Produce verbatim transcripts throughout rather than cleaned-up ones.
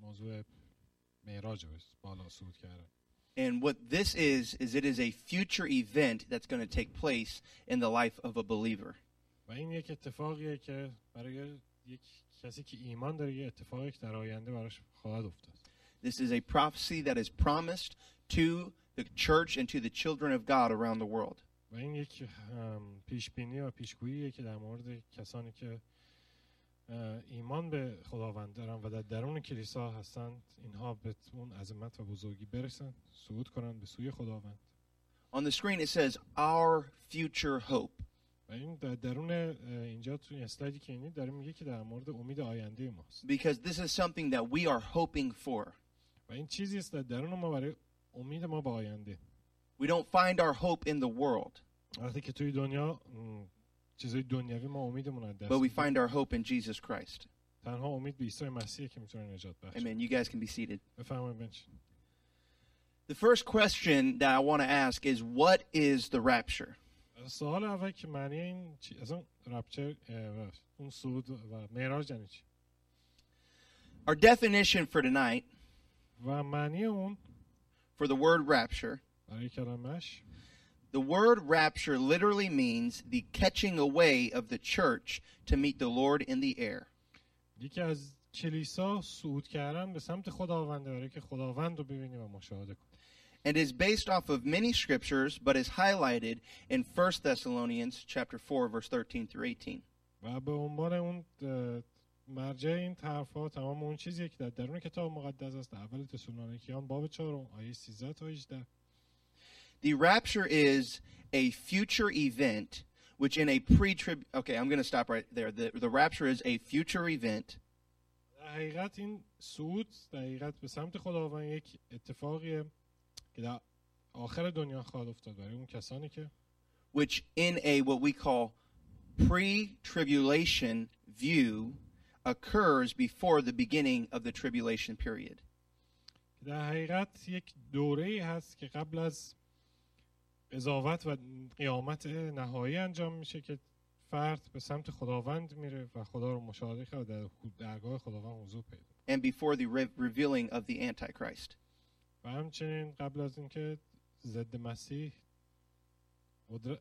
موضوع معراج بالا صعود کردن. And what this is, is it is a future event that's going to take place in the life of a believer. و این یک اتفاقیه که برای یک کسی که ایمان داره یه اتفاقی که در آینده براش خواهد افتاد. This is a prophecy that is promised to the church and to the children of God around the world. و این یک پیشبینی و پیشگوییه که در مورد کسانی که ایمان به خداوند دارن و در درون کلیسا هستند اینها به اون عظمت و بزرگی برسن، صعود کنن به سوی خداوند. On the screen it says our future hope. و این در درون اینجا تو اسلایدی که اینی داره میگه که در مورد امید آینده ماست. Because this is something that we are hoping for. و این چیزی است در درون ما برای امید ما به آینده. We don't find our hope in the world. وقتی که توی دنیا چیزای دنیوی ما امیدمون از دست But we find our hope in Jesus Christ. تنها امید به عیسی مسیح که میتونه نجات بخشه. Amen. You guys can be seated. بفرمایید بنشین. The first question that I want to ask is what is the rapture? سوال اول که معنی این چی اصلا رپچر اون صعود و معراج یعنی چی؟ Our definition for tonight و معنی اون for the word rapture. برای کلمش The word rapture literally means the catching away of the church to meet the Lord in the air. یکی از کلیسا صعود کردن به سمت خداوند برای که خداوند رو ببینی و مشاهده کنی. And is based off of many scriptures but is highlighted in First Thessalonians chapter four verse thirteen through eighteen. و به عنوان اون مرجع این طرف‌ها تمام اون چیزی که در درون کتاب مقدس است اول تسالونیکیان باب چهار آیه سیزده تا هجده. The rapture is a future event which in a pre-trib Okay, I'm going to stop right there. The the rapture is a future event. در حقیقت این صعود در حقیقت به سمت خداوند یک اتفاقیه که در آخر دنیا خواهد افتاد برای اون کسانی که which in a what we call pre-tribulation view occurs before the beginning of the tribulation period. در حقیقت یک دوره‌ای هست که قبل از قضاوت و قیامت نهایی انجام میشه که فرد به سمت خداوند میره و خدا رو مشاهده کنه و در درگاه خداوند حضور پیدا کنه. And before the re- revealing of the Antichrist. و همچنین قبل از اینکه ضد مسیح قدرت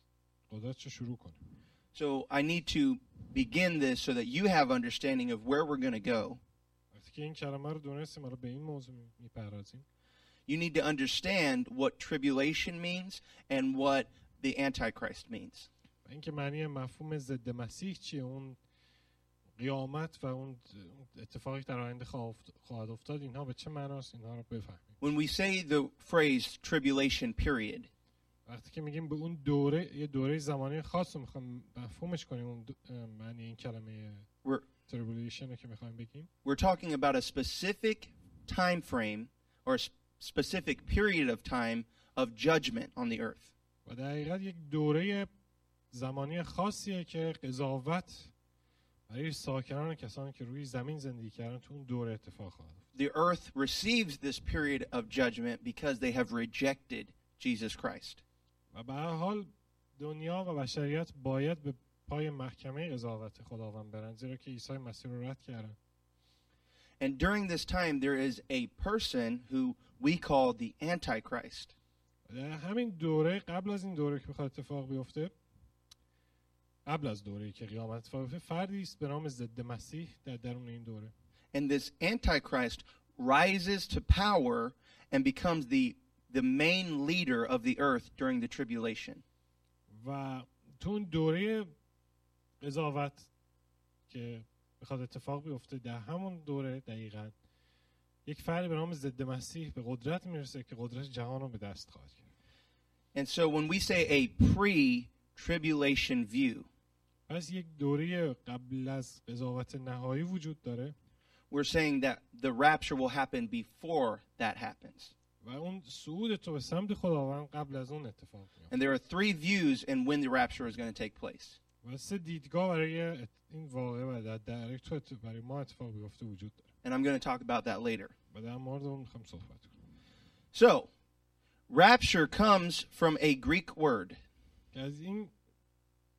قدرتش شروع کنه. So I need to begin this so that you have understanding of where we're going to go. وقتی که این کلمه رو دونستیم ما رو به این موضوع میپردازیم. You need to understand what tribulation means and what the Antichrist means. و اینکه معنی مفهوم ضد مسیح چیه، اون قیامت و اون اتفاقی در آینده خواهد افتاد اینها به چه معناست اینها رو بفهمیم. When we say the phrase tribulation period, وقتی که میگیم به اون دوره یه دوره زمانی خاص رو میخوایم مفهومش کنیم اون معنی این کلمه tribulation که میخوایم بگیم. We're talking about a specific time frame or a specific period of time of judgment on the earth. و در حقیقت یک دوره زمانی خاصیه که قضاوت برای ساکنان کسانی که روی زمین زندگی کردن تو اون دوره اتفاق خواهد افتاد. The earth receives this period of judgment because they have rejected Jesus Christ. و به هر حال دنیا و بشریت باید به پای محکمه قضاوت خداوند برن زیرا که عیسی مسیح رو رد کردن. And during this time there is a person who we call the Antichrist. در همین دوره قبل از این دوره که بخواد اتفاق بیفته قبل از دوره‌ای که قیامت اتفاق بیفته فردی است به نام ضد مسیح در درون این دوره. And this Antichrist rises to power and becomes the the main leader of the earth during the tribulation. و تو اون دوره قضاوت که بخواد اتفاق بیفته در همون دوره دقیقاً یک فردی به نام ضد مسیح به قدرت میرسه که قدرت جهان رو به دست خواهد گرفت. And so when we say a pre-tribulation view, پس یک دوره قبل از قضاوت نهایی وجود داره. we're saying that the rapture will happen before that happens. و اون صعود تو به سمت خداوند قبل از اون اتفاق میفته. And there are three views in when the rapture is going to take place. و سه دیدگاه برای این واقعه و در دایرکت برای ما اتفاق بیفته وجود داره. And I'm going to talk about that later. و در مورد اون میخوام صحبت کنم. So, rapture comes from a Greek word. از این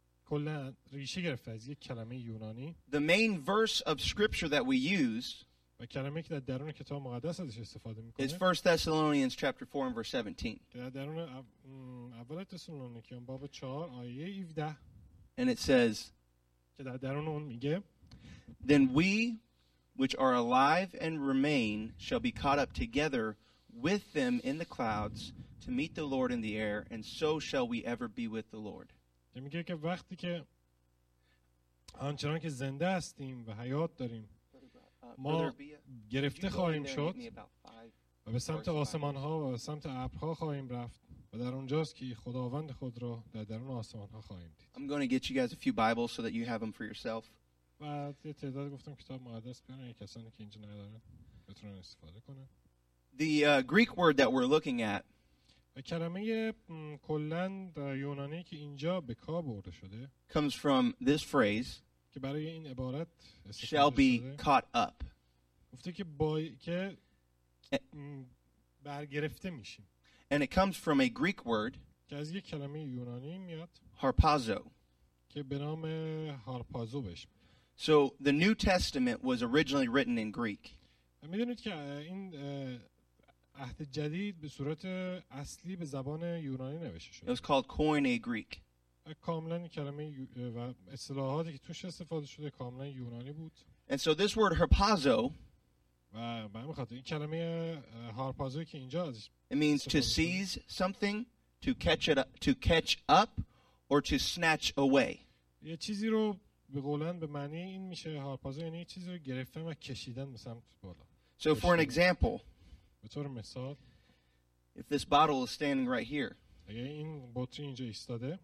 کلا ریشه گرفته از یک کلمه یونانی. The main verse of scripture that we use و کلمه که در درون کتاب مقدس ازش استفاده is میکنه First Thessalonians chapter four and verse seventeen. که در درون او- م، اول تسالونیکیان باب چهار آیه هفده And it says, که در درون اون میگه Then we which are alive and remain shall be caught up together with them in the clouds to meet the Lord in the air, and so shall we ever be with the Lord. که میگه که وقتی که آنچنان که زنده هستیم و حیات داریم Uh, ما Brother Bia, could گرفته you go in خواهیم there and شد get me about five? و به سمت آسمان ها و به سمت ابرها خواهیم رفت و در اونجاست که خداوند خود را در درون آسمان ها خواهیم دید. I'm going to get you guys a few Bibles so that you have them for yourself. و یه تعداد گفتم کتاب مقدس بیارن یه کسانی که اینجا ندارن بتونن استفاده کنن. The uh, Greek word that we're looking at و کلمه م، کلاً در یونانی که اینجا به کار برده شده comes from this phrase, که برای این عبارت shall استفاده be شده caught up. گفته که با که م، برگرفته میشیم And it comes from a Greek word, که از یک کلمه یونانی میاد harpazo. که به نام هارپازو بهش میاد. So the New Testament was originally written in Greek. و میدونید که این اه، عهد جدید به صورت اصلی به زبان یونانی نوشته It شده was called Koine Greek. و کاملا این کلمه یو- و اصطلاحاتی که توش استفاده شده کاملا یونانی بود And so this word harpazo, و به همین خاطر این کلمه اه، هارپازوی که اینجا ازش it means to seize something, to catch it up, to catch up, or to snatch away. یه چیزی رو به قولن به معنی این میشه هارپازو یعنی یه چیزی رو گرفتن و کشیدن به سمت بالا. So for an example, به طور مثال if this bottle is standing right here, اگه این بطری اینجا ایستاده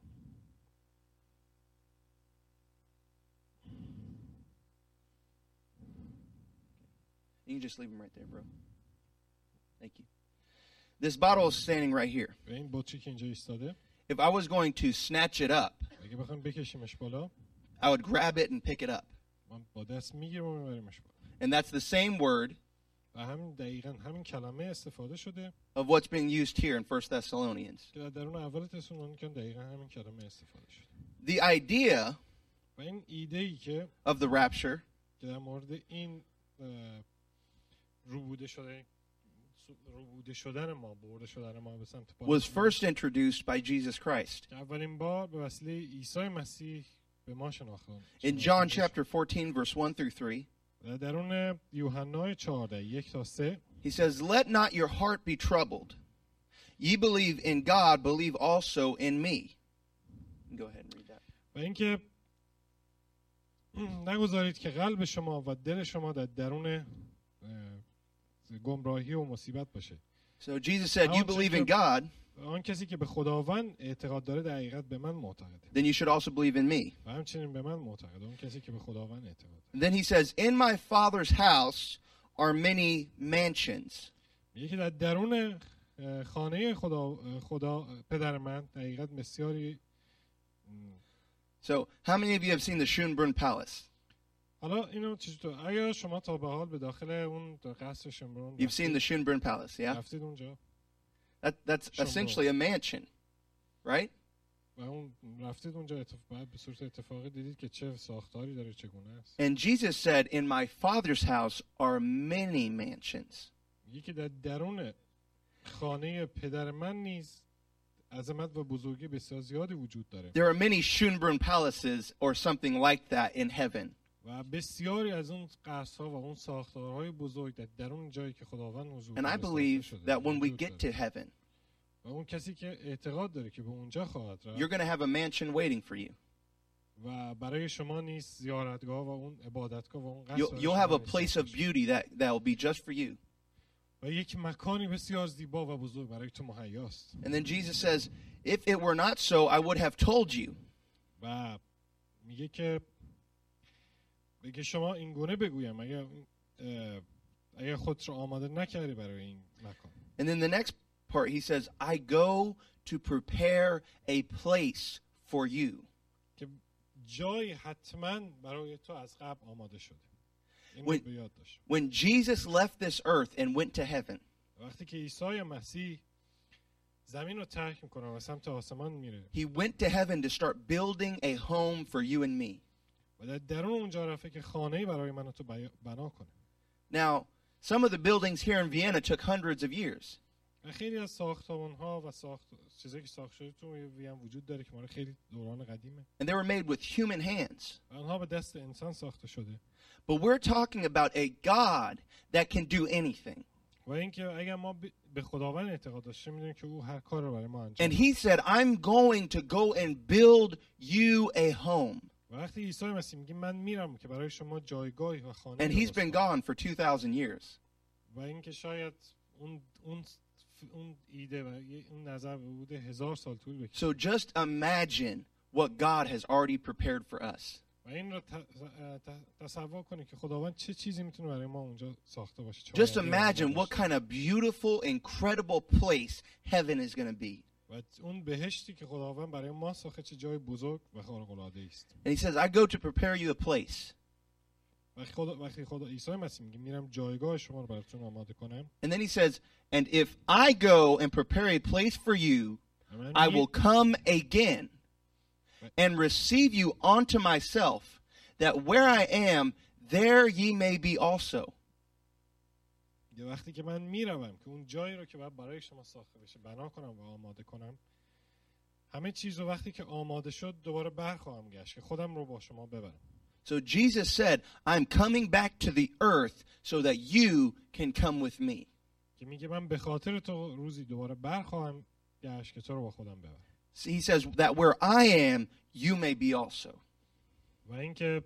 you can just leave them right there, bro. Thank you. This bottle is standing right here. و این بطری که اینجا ایستاده If I was going to snatch it up, اگه بخوایم بکشیمش بالا I would grab it and pick it up. من با دست میگیرم و میبریمش بالا And that's the same word و همین دقیقا همین کلمه استفاده شده of what's being used here in First Thessalonians. که در درون اول تسالونیکیان دقیقا همین کلمه استفاده شده The idea و این ایده ای که of the rapture که در مورد این اه، روبوده شده روبوده شدن ما برده شدن ما به سمت was پادشاهی first introduced by Jesus Christ. که اولین بار به وسیله عیسی مسیح به ما شناخته In John chapter fourteen, verse one through three, در درون یوحنا چهارده یک تا سه he says, Let not your heart be troubled. Ye believe in God, believe also in me. Go ahead and read that. و اینکه نگذارید که قلب شما و دل شما در درون اه، گمراهی و مصیبت باشه. So Jesus said, You believe in God, آن کسی که به خداوند اعتقاد داره در حقیقت به من معتقده then you should also believe in me. و همچنین به من معتقده اون کسی که به خداوند اعتقاد داره. And then he says, In my Father's house are many mansions. میگه که در درون اه، خانه خدا خدا پدر من در حقیقت بسیاری م، So, how many of you have seen the Schönbrunn Palace? حالا اینو چطور اگر شما تا به حال به داخل اون قصر شمرون You've seen the Schönbrunn Palace, yeah? رفتید اونجا That, that's Schönbrunn. essentially a mansion, right? و اون رفتید اونجا اتف... بعد به صورت اتفاقی دیدید که چه ساختاری داره چگونه است And Jesus said, In my Father's house are many mansions. میگه که در درون خانه پدر من نیز عظمت و بزرگی بسیار زیادی وجود داره There are many Schönbrunn palaces or something like that in heaven. و بسیاری از اون قصرها و اون ساختارهای بزرگ در درون جایی که خداوند حضور And I داره ساخته believe شده that when we وجود get داره. to heaven, و اون کسی که اعتقاد داره که به اونجا خواهد you're رفت going to have a mansion waiting for you. و برای شما نیز زیارتگاه و اون عبادتگاه و اون قصر You'll, برای you'll شما have a نیز place ساخته of شده. beauty that, that will be just for you. و یک مکانی بسیار زیبا و بزرگ برای تو مهیاست And then Jesus says, If it were not so, I would have told you. و میگه که بگه شما این گونه بگویم اگر اه، اگر خودت رو آماده نکردی برای این مکان And then the next part, he says, I go to prepare a place for you. که جایی حتما برای تو از قبل آماده شده این When- رو به یاد داشت When Jesus left this earth and went to heaven, وقتی که عیسی مسیح زمین رو ترک میکنه و سمت آسمان میره he went to heaven to start building a home for you and me. و در درون اونجا رفته که خانه‌ای برای من و تو بیا- بنا کنه Now, some of the buildings here in Vienna took hundreds of years. و خیلی از ساختمان‌ها و ساخت چیزایی که ساخته شده تو وین وجود داره که مال خیلی دوران قدیمه. And they were made with human hands. و آنها به دست انسان ساخته شده. But we're talking about a God that can do anything. و اینکه اگر ما به خداوند اعتقاد داشتیم می‌دونیم که او هر کار رو برای ما انجام And می‌ده. he said, I'm going to go and build you a home. و وقتی عیسی مسیح میگه من میرم که برای شما جایگاهی و خانه And he's درست been کنم. gone for two thousand years. و اینکه شاید اون اون اون ایده و اون نظر بوده هزار سال طول بکشه. So just imagine what God has already prepared for us. و این رو تصور کنید که خداوند چه چیزی میتونه برای ما اونجا ساخته باشه. Just imagine what kind of beautiful, incredible place heaven is going to be. و اون بهشتی که خداوند برای ما ساخته چه جای بزرگ و خارق العاده است. And he says, I go to prepare you a place. وقتی خدا وقتی خدا عیسی مسیح میگه میرم جایگاه شما رو براتون آماده کنم. And then he says, and if I go and prepare a place for you, I will come again and receive you unto myself, that where I am, there ye may be also. یه وقتی که من میروم که اون جایی رو که باید برای شما ساخته بشه بنا کنم و آماده کنم، همه چیز رو وقتی که آماده شد دوباره برخواهم گشت که خودم رو با شما ببرم. So Jesus said, I'm coming back to the earth so that you can come with me. که میگه من به خاطر تو روزی دوباره برخواهم گشت که تو رو با خودم ببرم. So he says that where I am, you may be also. و اینکه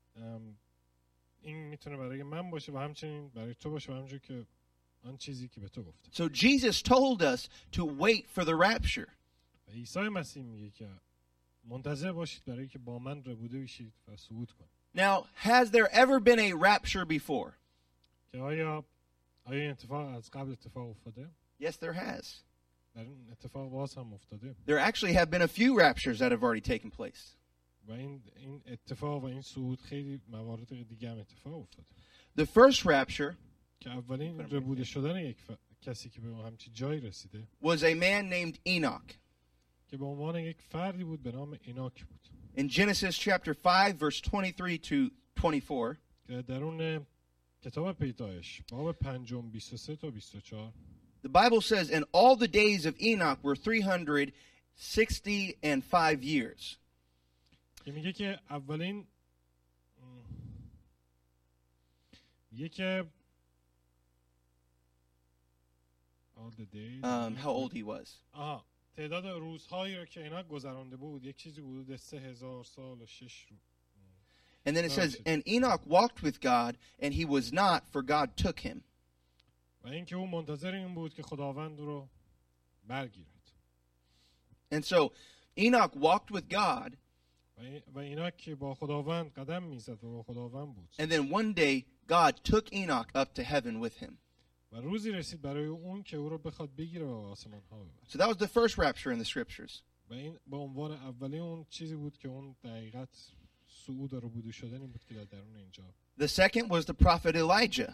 این میتونه برای من باشه و همچنین برای تو باشه و همونجور که آن چیزی که به تو گفتم. So Jesus told us to wait for the rapture. و عیسی مسیح میگه که منتظر باشید برای که با من ربوده بشید و صعود کنید. Now, has there ever been a rapture before? که آیا آیا این اتفاق از قبل اتفاق افتاده؟ Yes, there has. در این اتفاق باز هم افتاده. There actually have been a few raptures that have already taken place. و این این اتفاق و این صعود خیلی موارد دیگه هم اتفاق افتاده. The first rapture که اولین ربوده شدن یک ف... کسی که به همچین جایی رسیده was a man named Enoch. که به عنوان یک فردی بود به نام ایناک بود. In Genesis chapter five, verse twenty-three to twenty-four, که در اون کتاب پیدایش باب پنجم بیست و سه تا بیست و چهار the Bible says, and all the days of Enoch were three hundred sixty and five years. که میگه که اولین میگه که all the days Um, how old he was. آها تعداد روزهایی رو که اینا گذرانده بود یک چیزی حدود سه هزار سال و شش روز. And then it says, and Enoch walked with God, and he was not, for God took him. و اینکه او منتظر این بود که خداوند رو برگیرد. And so Enoch walked with God, و اینا که با خداوند قدم میزد و با خداوند بود. and then one day God took Enoch up to heaven with him. و روزی رسید برای اون که او رو بخواد بگیره و به آسمان ها ببره. So that was the first rapture in the scriptures. و این به عنوان اولی اون چیزی بود که اون دقیقاً صعود و ربوده شدنی بود که در درون اینجا. The second was the prophet Elijah.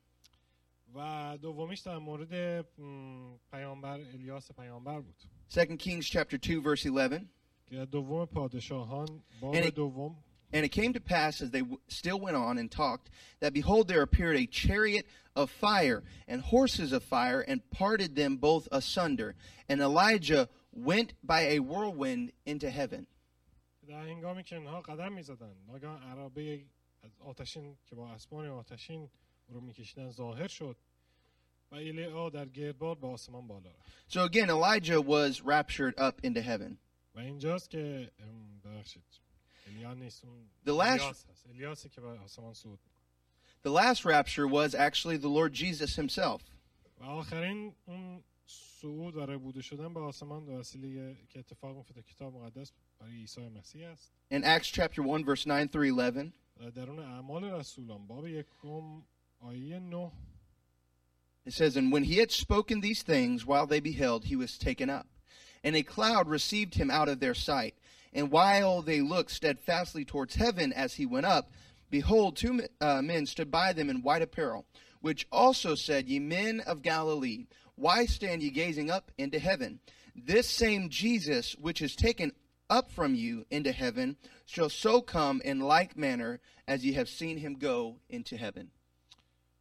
و دومیش در مورد پیامبر الیاس پیامبر بود. Second Kings chapter two verse eleven. که دوم پادشاهان باب And it- دوم. And it came to pass, as they w- still went on and talked, that behold, there appeared a chariot of fire and horses of fire, and parted them both asunder. And Elijah went by a whirlwind into heaven. در هنگامی که اینها قدم میزدن ناگهان عرابه از آتشین که با اسبان آتشین رو میکشیدن ظاهر شد و ایلیا در گردباد به آسمان بالا رفت. So again, Elijah was raptured up into heaven. و اینجاست که ام، ببخشید الیا نیست اون The last- الیاس هست. الیاسی که به آسمان صعود میکنه. The last rapture was actually the Lord Jesus himself. و آخرین اون صعود و ربوده شدن به آسمان به وسیله که اتفاق میفته کتاب مقدس برای عیسی مسیح است. In Acts chapter one verse nine through eleven, و درون اعمال رسولان باب یکم آیه نه it says, and when he had spoken these things while they beheld, he was taken up. And a cloud received him out of their sight. And while they looked steadfastly towards heaven as he went up, behold, two uh, men stood by them in white apparel, which also said, Ye men of Galilee, why stand ye gazing up into heaven? This same Jesus, which is taken up from you into heaven, shall so come in like manner as ye have seen him go into heaven.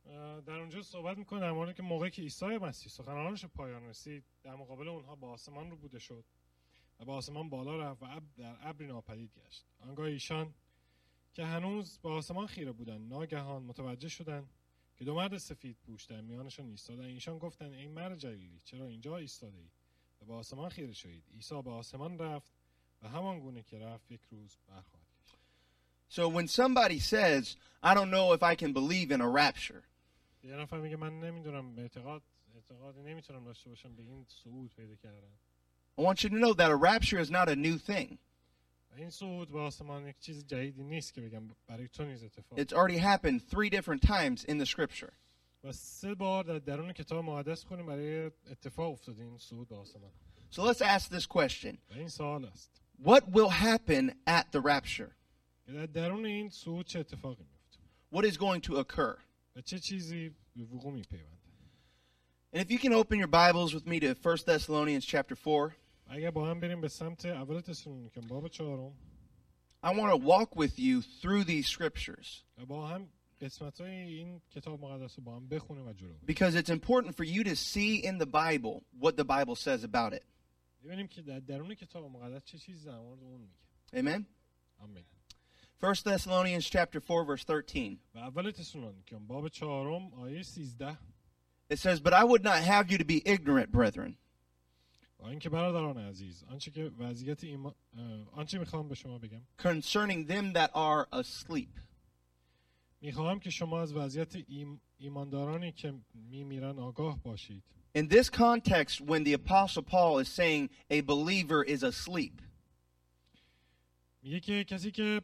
در اونجا صحبت میکنه در مورد که موقعی که عیسی مسیح سخنرانش پایان رسید در مقابل اونها با آسمان رو بوده شد و با آسمان بالا رفت و اب در ابری ناپدید گشت. آنگاه ایشان که هنوز با آسمان خیره بودند ناگهان متوجه شدند که دو مرد سفید پوش در میانشان ایستادند. ایشان گفتند ای مرد جلیلی چرا اینجا ایستاده اید و به آسمان خیره شدید؟ عیسی به آسمان رفت و همان گونه که رفت یک روز برخواهد گشت. So when somebody says, I don't know if I can believe in a rapture, یه نفر میگه من نمیدونم اعتقاد اعتقادی نمیتونم داشته باشم به این صعود پیدا کردن. I want you to know that a rapture is not a new thing. این صعود به آسمان یک چیز جدیدی نیست که بگم برای تو نیز اتفاق. It's already happened three different times in the scripture. و سه بار در درون کتاب مقدس خونیم برای اتفاق افتاده این صعود به آسمان. So let's ask this question. و این سوال است. What will happen at the rapture? در درون این صعود چه اتفاقی میفته؟ What is going to occur? و چه چیزی به وقوع میپیونده؟ And if you can open your Bibles with me to First Thessalonians chapter four. اگه با هم بریم به سمت اول تسالونیکیان باب چهارم. I want to walk with you through these scriptures. و با هم قسمت‌های این کتاب مقدس رو با هم بخونیم و جلو بریم. Because it's important for you to see in the Bible what the Bible says about it. ببینیم که در درون کتاب مقدس چه چیزی در مورد اون میگه. Amen. آمین. First Thessalonians chapter four verse thirteen. و اول تسالونیکیان باب چهارم آیه سیزده. It says, "But I would not have you to be ignorant, brethren, و اینکه برادران عزیز آنچه که وضعیت ایمان آنچه میخوام به شما بگم concerning them that are asleep." میخواهم که شما از وضعیت ایم ایماندارانی که میمیرن آگاه باشید. In this context, when the Apostle Paul is saying a believer is asleep, میگه که کسی که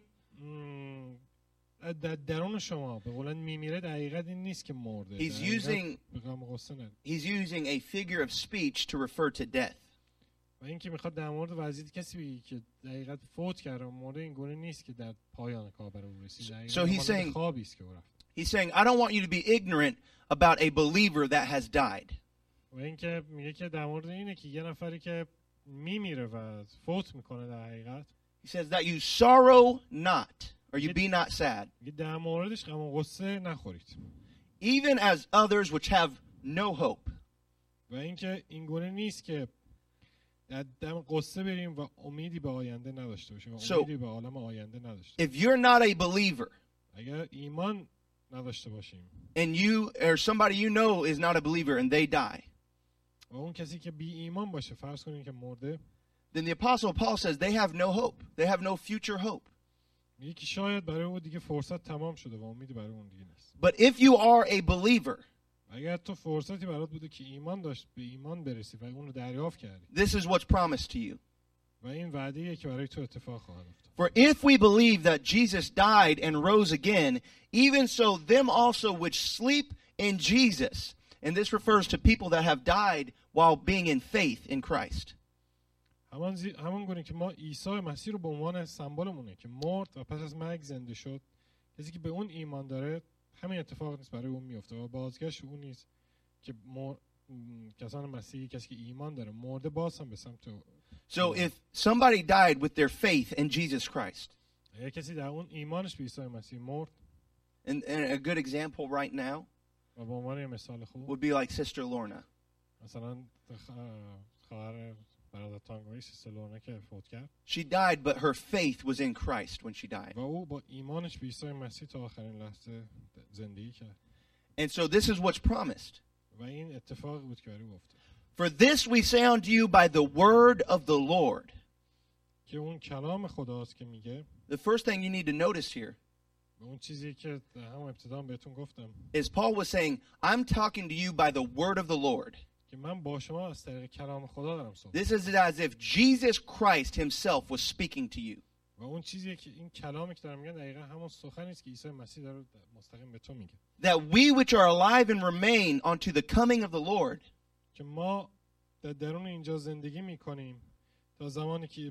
در درون شما به قولن میمیره دقیقاً این نیست که مرده. he's using he's using a figure of speech to refer to death. و اینکه میخواد در مورد وضعیت کسی بگه که دقیقاً فوت کرده مرده این گونه نیست که در پایان کار بر اون رسید. So he's saying خوابی است که او رفت. He's saying I don't want you to be ignorant about a believer that has died. و اینکه میگه که در مورد اینه که یه نفری که میمیره و فوت میکنه در حقیقت. He says that you sorrow not or you be not sad. در موردش غم و غصه نخورید. Even as others which have no hope. و اینکه این گونه نیست که در دم قصه بریم و امیدی به آینده نداشته باشیم و امیدی به عالم آینده نداشته. If you're not a believer, اگر ایمان نداشته باشیم and you or somebody you know is not a believer and they die, و اون کسی که بی ایمان باشه فرض کنیم که مرده، then the Apostle Paul says they have no hope. They have no future hope. میگه که شاید برای اون دیگه فرصت تمام شده و امیدی برای اون دیگه نیست. But if you are a believer, اگر تو فرصتی برات بوده که ایمان داشت به ایمان برسی و اون رو دریافت کردی، this is what's promised to you. و این وعده‌ایه که برای تو اتفاق خواهد افتاد. For if we believe that Jesus died and rose again, even so them also which sleep in Jesus. And this refers to people that have died while being in faith in Christ. همان زی... همان گونه که ما عیسی مسیح رو به عنوان سمبلمونه که مرد و پس از مرگ زنده شد، کسی که به اون ایمان داره همین اتفاق نیست برای اون میفته و بازگشت اون نیست که مر... کسان مسیحی کسی که ایمان داره مرده باز هم به سمت. So if somebody died with their faith in Jesus Christ, اگه کسی در اون ایمانش به عیسی مسیح مرد، and, and a good example right now و به عنوان مثال خوب would be like Sister Lorna. مثلا خواهر برادر تانگوی سیستر لورنا که فوت کرد. She died but her faith was in Christ when she died. و او با ایمانش به عیسی مسیح تا آخرین لحظه زندگی کرد. And so this is what's promised. و این اتفاقی بود که برای او افتاد. For this we say unto you by the word of the Lord. که اون کلام خداست که میگه. The first thing you need to notice here اون چیزی که هم ابتدا بهتون گفتم is Paul was saying, I'm talking to you by the word of the Lord. که من با شما از طریق کلام خدا دارم صحبت. This is as if Jesus Christ himself was speaking to you. و اون چیزی که این کلامی که دارم میگم دقیقاً همون سخنی است که عیسی مسیح داره مستقیم به تو میگه. That we which are alive and remain unto the coming of the Lord. که ما در درون اینجا زندگی میکنیم تا زمانی که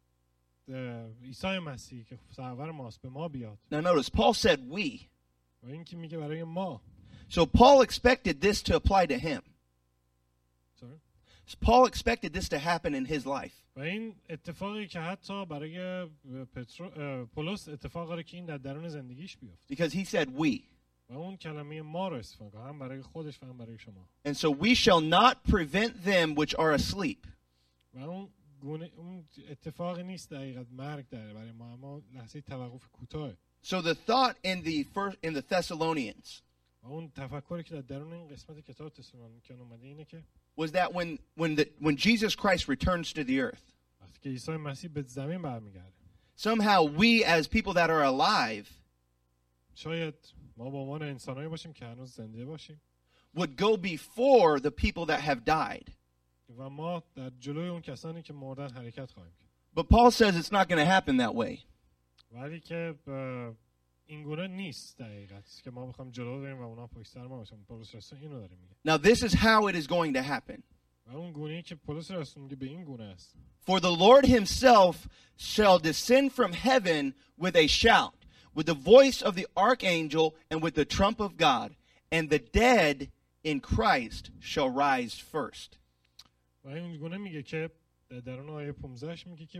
عیسی مسیح که سرور ماست به ما بیاد. Now notice Paul said we. و این که میگه برای ما. So Paul expected this to apply to him. Sorry? Paul expected this to happen in his life. و این اتفاقی که حتی برای پترو پولس اتفاق داره که این در درون زندگیش بیفته. Because he said we. و اون کلمه ما رو استفاده کنه، هم برای خودش و هم برای شما. And so we shall not prevent them which are asleep. و اون گونه اون اتفاقی نیست دقیقاً مرگ داره برای ما، اما لحظه توقف کوتاه. So the thought in the first in the Thessalonians و اون تفکری که در درون این قسمت کتاب تسالونیکیان اومده اینه که was that when when the when Jesus Christ returns to the earth, وقتی که عیسی مسیح به زمین برمیگرده، somehow we as people that are alive شاید ما به عنوان انسانایی باشیم که هنوز زنده باشیم would go before the people that have died. و ما در جلوی اون کسانی که مردن حرکت خواهیم کرد. But Paul says it's not going to happen that way. ولی که این گونه نیست دقیقاً که ما بخوایم جلو بریم و اونا پشت سر ما باشن. پولس رسول اینو داره میگه. Now this is how it is going to happen. و اون گونه‌ای که پولس رسول میگه به این گونه است. For the Lord himself shall descend from heaven with a shout, with the voice of the archangel and with the trump of God, and the dead in Christ shall rise first. و این گونه میگه که در درون آیه پانزده میگه که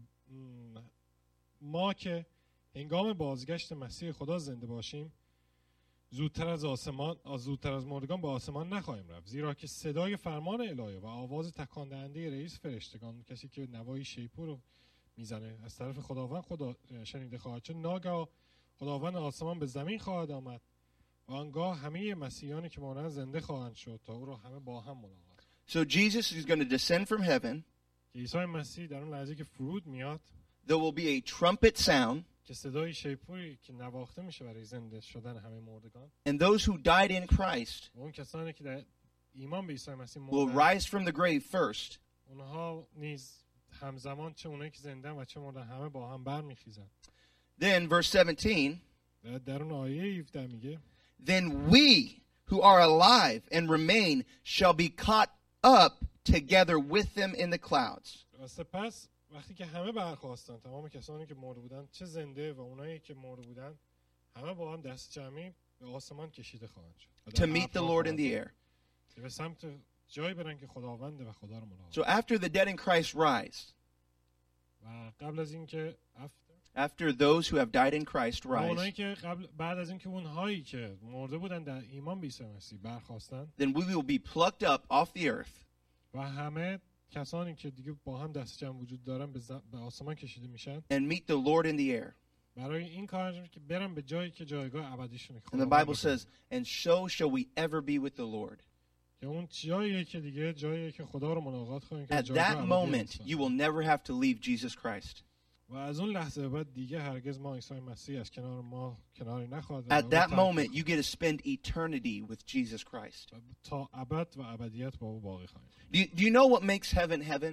ما که هنگام بازگشت مسیح خدا زنده باشیم زودتر از آسمان زودتر از مردگان به آسمان نخواهیم رفت، زیرا که صدای فرمان الهی و آواز تکان دهنده رئیس فرشتگان، کسی که نوای شیپور رو میزنه، از طرف خداوند خدا شنیده خواهد شد. ناگاه خداوند آسمان به زمین خواهد آمد و آنگاه همه مسیحیانی که مانند زنده خواهند شد تا او را همه با هم ملاقات. So Jesus is going to descend from heaven. عیسی مسیح در اون لحظه که فرود میاد There will be a trumpet sound, که صدای شیپوری که نواخته میشه برای زنده شدن همه مردگان. and those who died in Christ اون کسانی که در ایمان به عیسی مسیح will مردن rise from the grave first, اونها نیز همزمان چه اونایی که زنده و چه مردن همه با هم برمیخیزن. then verse seventeen, در اون آیه هفده میگه then we who are alive and remain shall be caught up together with them in the clouds. و سپس وقتی که همه برخاستن، تمام کسانی که مرده بودن چه زنده و اونایی که مرده بودن همه با هم دست جمعی به آسمان کشیده خواهند شد To meet the Lord in the air. که به سمت جایی برن که خداونده و خدا رو ملاقات. So after the dead in Christ rise, و قبل از اینکه after those who have died in Christ اونایی rise, که قبل بعد از اینکه اونهایی که مرده بودن در ایمان به عیسی مسیح برخاستن، then we will be plucked up off the earth و همه کسانی که دیگه با هم دست جمع وجود دارن به, ز... به آسمان کشیده میشن and meet the Lord in the air. برای این کار انجام که برن به جایی که جایگاه ابدیشونه. And the Bible says, and so shall we ever be with the Lord. که اون جاییه که دیگه جاییه که خدا رو ملاقات خواهیم کرد. At that moment, you will never have to leave Jesus Christ. و از اون لحظه بعد دیگه هرگز ما عیسی مسیح از کنار ما کناری نخواهد. At that moment, you get to spend eternity with Jesus Christ. تا ابد و ابدیت با او باقی خواهیم. Do you, do you know what makes heaven heaven?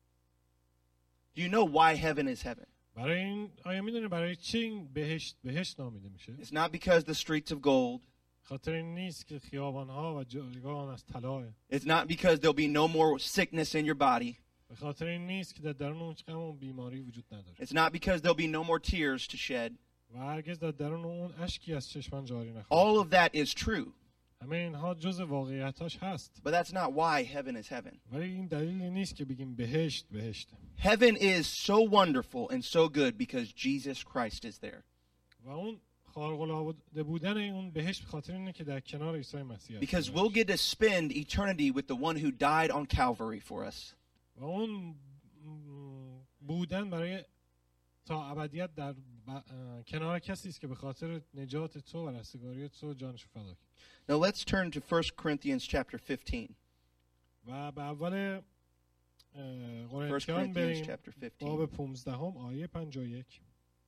Do you know why heaven is heaven? برای این آیا میدونی برای چی این بهشت بهشت نامیده میشه؟ It's not because the streets of gold. خاطر این نیست که خیابان‌ها و جایگاه آن از طلاه. It's not because there'll be no more sickness in your body. به خاطر این نیست که در درون اون غم و بیماری وجود نداره. It's not because there'll be no more tears to shed. و هرگز در درون اون اشکی از چشمان جاری نخواهد. All of that is true. همه اینها جز واقعیتاش هست. But that's not why heaven is heaven. ولی این دلیلی نیست که بگیم بهشت بهشته. Heaven is so wonderful and so good because Jesus Christ is there. و اون خارق‌العاده بودن اون بهشت به خاطر اینه که در کنار عیسی مسیح هست. Because we'll get to spend eternity with the one who died on Calvary for us. و اون بودن برای تا ابدیت در کنار کسی است که به خاطر نجات تو و رستگاری تو جانش فدا کرد. Now let's turn to First Corinthians chapter fifteen. و به اول First قرنتیان Corinthians بریم chapter fifteen. باب پانزده آیه پنجاه و یک.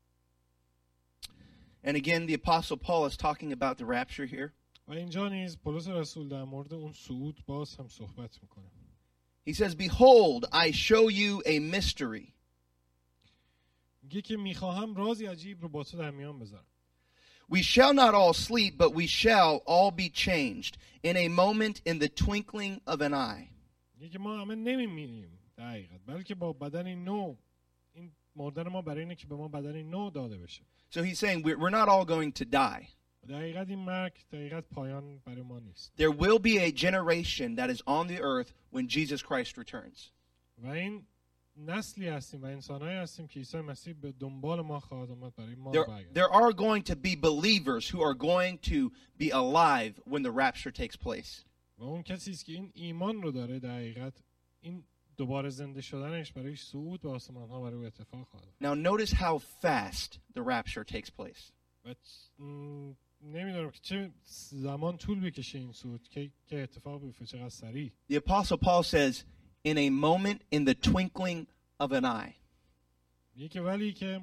And again, the Apostle Paul is talking about the rapture here. و اینجا نیز پولس رسول در مورد اون صعود باز هم صحبت میکنه. He says, "Behold, I show you a mystery." میگه که میخواهم رازی عجیب رو با تو در میان بذارم. We shall not all sleep, but we shall all be changed in a moment, in the twinkling of an eye. میگه که ما همه نمیمیریم در حقیقت، بلکه با بدن نو. این مردن ما برای اینه که به ما بدن نو داده بشه. So he's saying we're, we're not all going to die. در حقیقت این مرگ در حقیقت پایان برای ما نیست. There will be a generation that is on the earth when Jesus Christ returns. و این نسلی هستیم و انسانهایی هستیم که عیسی مسیح به دنبال ما خواهد آمد برای ما There, برگرد. there are going to be believers who are going to be alive when the rapture takes place. و اون کسی است که این ایمان رو داره در حقیقت این دوباره زنده شدنش برای صعود به آسمان ها برای او اتفاق خواهد افتاد. Now notice how fast the rapture takes place. و م، نمیدونم که چه زمان طول بکشه این صعود که که اتفاق بیفته چقدر سریع. The Apostle Paul says, in a moment, in the twinkling of an eye. میگه که ولی که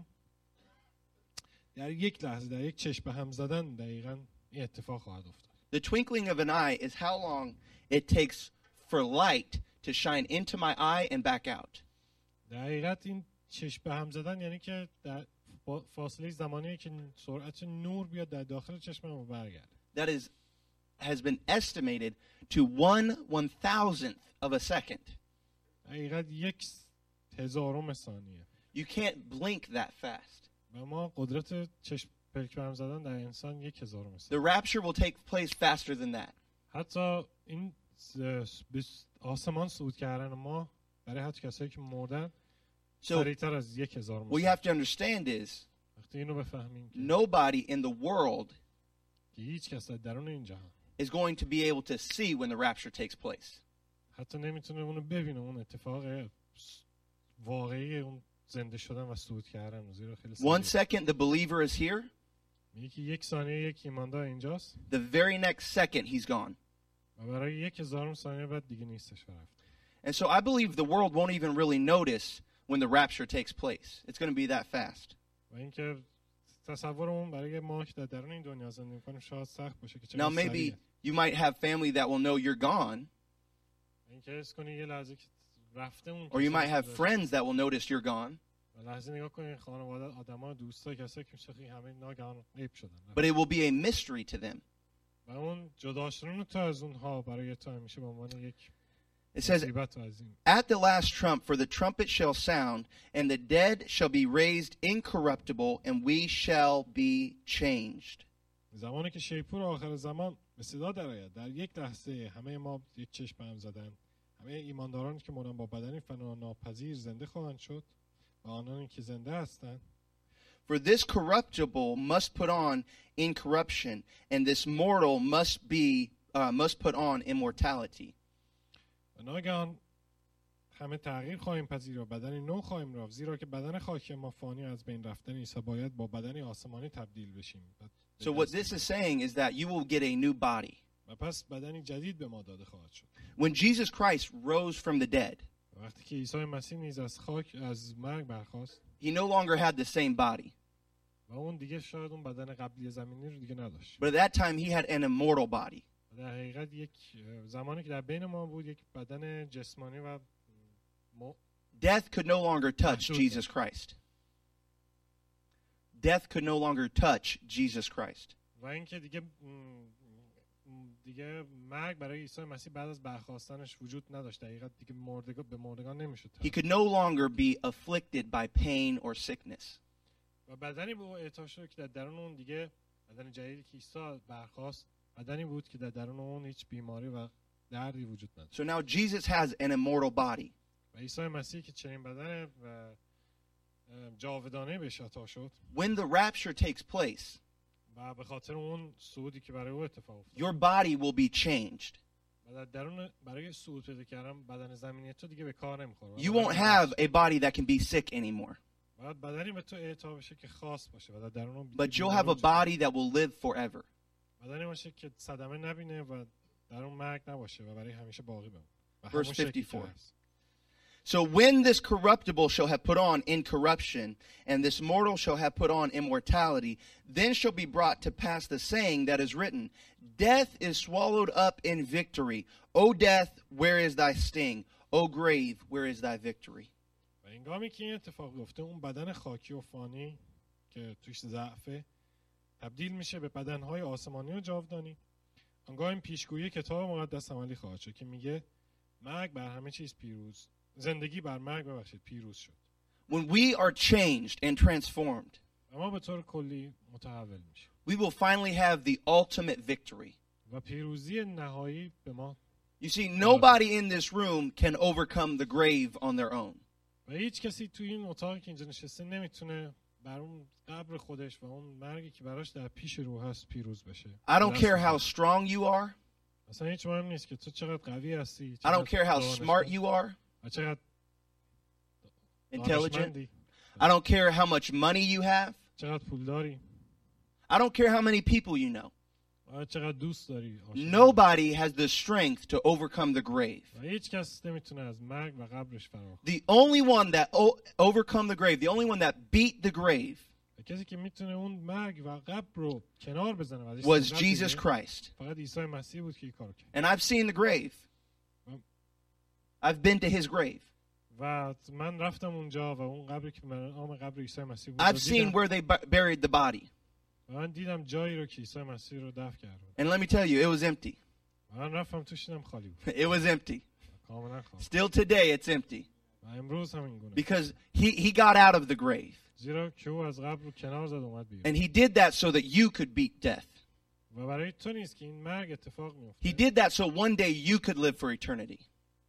در یک لحظه در یک چشم به هم زدن دقیقاً این اتفاق خواهد افتاد. The twinkling of an eye is how long it takes for light to shine into my eye and back out. در حقیقت این چشم به هم زدن یعنی که در با فاصله زمانی که سرعت نور بیاد در داخل چشم ما برگرده. That is has been estimated to one one thousandth of a second. حقیقت یک هزارم ثانیه. You can't blink that fast. و ما قدرت چشم پلک به هم زدن در انسان یک هزارم The ثانیه. rapture will take place faster than that. حتی این س- بس- آسمان صعود کردن ما برای حتی کسایی که مردن So سریعتر از یک هزارم what you ثانیه. have to understand is وقتی اینو بفهمیم که nobody in the world که هیچ کس در درون این جهان is going to be able to see when the rapture takes place. حتی نمیتونه اونو ببینه اون اتفاق س- واقعی اون زنده شدن و صعود کردن. زیرا خیلی One سریع. second the believer is here, میگه که یک ثانیه یک ایماندار اینجاست the very next second he's gone. و برای یک هزارم ثانیه بعد دیگه نیستش و رفت. And so I believe the world won't even really notice when the rapture takes place. It's going to be that fast. و اینکه تصورمون برای ما که در درون این دنیا زندگی می‌کنیم شاید سخت باشه که Now چقدر maybe سریعه. you might have family that will know you're gone, اینکه حس کنی یه لحظه که رفته اون or you might کسی have که friends that will notice you're gone, و لحظه نگاه کنی خانواده آدما دوستا کسایی که میشه همه ناگهان غیب شدن but it will be a mystery to them. و اون جدا شدن تو از اونها برای تو همیشه به عنوان یک It says, مصیبت و عظیم. At the last trump, for the trumpet shall sound, and the dead shall be raised incorruptible, and we shall be changed. زمانی که شیپور آخر زمان به صدا درآید در یک لحظه همه ما یک چشم به هم زدن همه ایماندارانی که مردن با بدنی فنا ناپذیر زنده خواهند شد و آنانی که زنده هستند. For this corruptible must put on incorruption, and this mortal must be uh, must put on immortality. و ناگهان همه تغییر خواهیم پذیر و بدنی نو خواهیم رفت زیرا که بدن خاکی ما فانی از بین رفتن عیسی باید با بدنی آسمانی تبدیل بشیم. و به So what دست this is saying is that you will get a new body. و پس بدنی جدید به ما داده خواهد شد. When Jesus Christ rose from the dead, و وقتی که عیسی مسیح نیز از خاک از مرگ برخاست he no longer had the same body. و اون دیگه شاید اون بدن قبلی زمینی رو دیگه نداشت. But at that time he had an immortal body. و در حقیقت یک زمانی که در بین ما بود یک بدن جسمانی و م... Death could no longer touch Absolutely. Jesus Christ. Death could no longer touch Jesus Christ. و اینکه دیگه م... دیگه مرگ برای عیسی مسیح بعد از برخاستنش وجود نداشت. در حقیقت دیگه مردگان به مردگان نمیشد. He could no longer be afflicted by pain or sickness. و بدنی به او اعطا شد که در درون اون دیگه بدن جدیدی که عیسی برخاست بدنی بود که در درون اون هیچ بیماری و دردی وجود نداشت. So now Jesus has an immortal body. و عیسی مسیح که چنین بدن و جاودانه بهش عطا شد When the rapture takes place, و به خاطر اون صعودی که برای او اتفاق افتاد your body will be changed. و در درون برای صعود پیدا کردن بدن زمینی تو دیگه به کار نمیخوره. You won't have a body that can be sick anymore, باید بدنی به تو اعطا بشه که خاص باشه و در درون اون but you'll have a body that will live forever. بدنی باشه که صدمه نبینه و در اون مرگ نباشه و برای همیشه باقی بمونه. و Verse همون شکلی که fifty-four. هست. So when this corruptible shall have put on incorruption, and this mortal shall have put on immortality, then shall be brought to pass the saying that is written, Death is swallowed up in victory. O death, where is thy sting? O grave, where is thy victory? و هنگامی که این اتفاق گفته اون بدن خاکی و فانی که توش ضعفه تبدیل میشه به بدنهای آسمانی و جاودانی. آنگاه این پیشگویی کتاب مقدس عملی خواهد شد که میگه مرگ بر همه چیز پیروز زندگی بر مرگ ببخشید پیروز شد. When we are changed and transformed, و ما به طور کلی متحول میشیم we will finally have the ultimate victory. و پیروزی نهایی به ما. You see, nobody in this room can overcome the grave on their own. و هیچ کسی توی این اتاقی که اینجا نشسته نمیتونه بر اون قبر خودش و اون مرگی که براش در پیش رو هست پیروز بشه. I don't care how strong you are. اصلا هیچ مهم نیست که تو چقدر قوی هستی. I don't care how smart you are. و چقدر Intelligent. دانشمندی. I don't care how much money you have. چقدر پول داری. I don't care how many people you know. و چقدر دوست داری. Nobody has the strength to overcome the grave. و هیچ کس نمیتونه از مرگ و قبرش فرار کنه. The only one that o- overcome the grave, the only one that beat the grave کسی که میتونه اون مرگ و قبر رو کنار بزنه و ازش was لذت Jesus ببره، Christ. فقط عیسی مسیح بود که این کارو کرد. And I've seen the grave. I've been to his grave. و من رفتم اونجا و اون قبری که من نام قبر عیسی مسیح بود I've رو seen دیدم. where they bu- buried the body. و من دیدم جایی رو که عیسی مسیح رو دفن کرد. And let me tell you, it was empty. و من رفتم توش دیدم خالی بود. It was empty. کاملا خالی. Still today, it's empty. و امروز هم این گونه. Because he, he got out of the grave. زیرا که او از قبر رو کنار زد اومد بیرون. And he did that so that you could beat death. و برای تو نیست که این مرگ اتفاق He میفته. did that so one day you could live for eternity.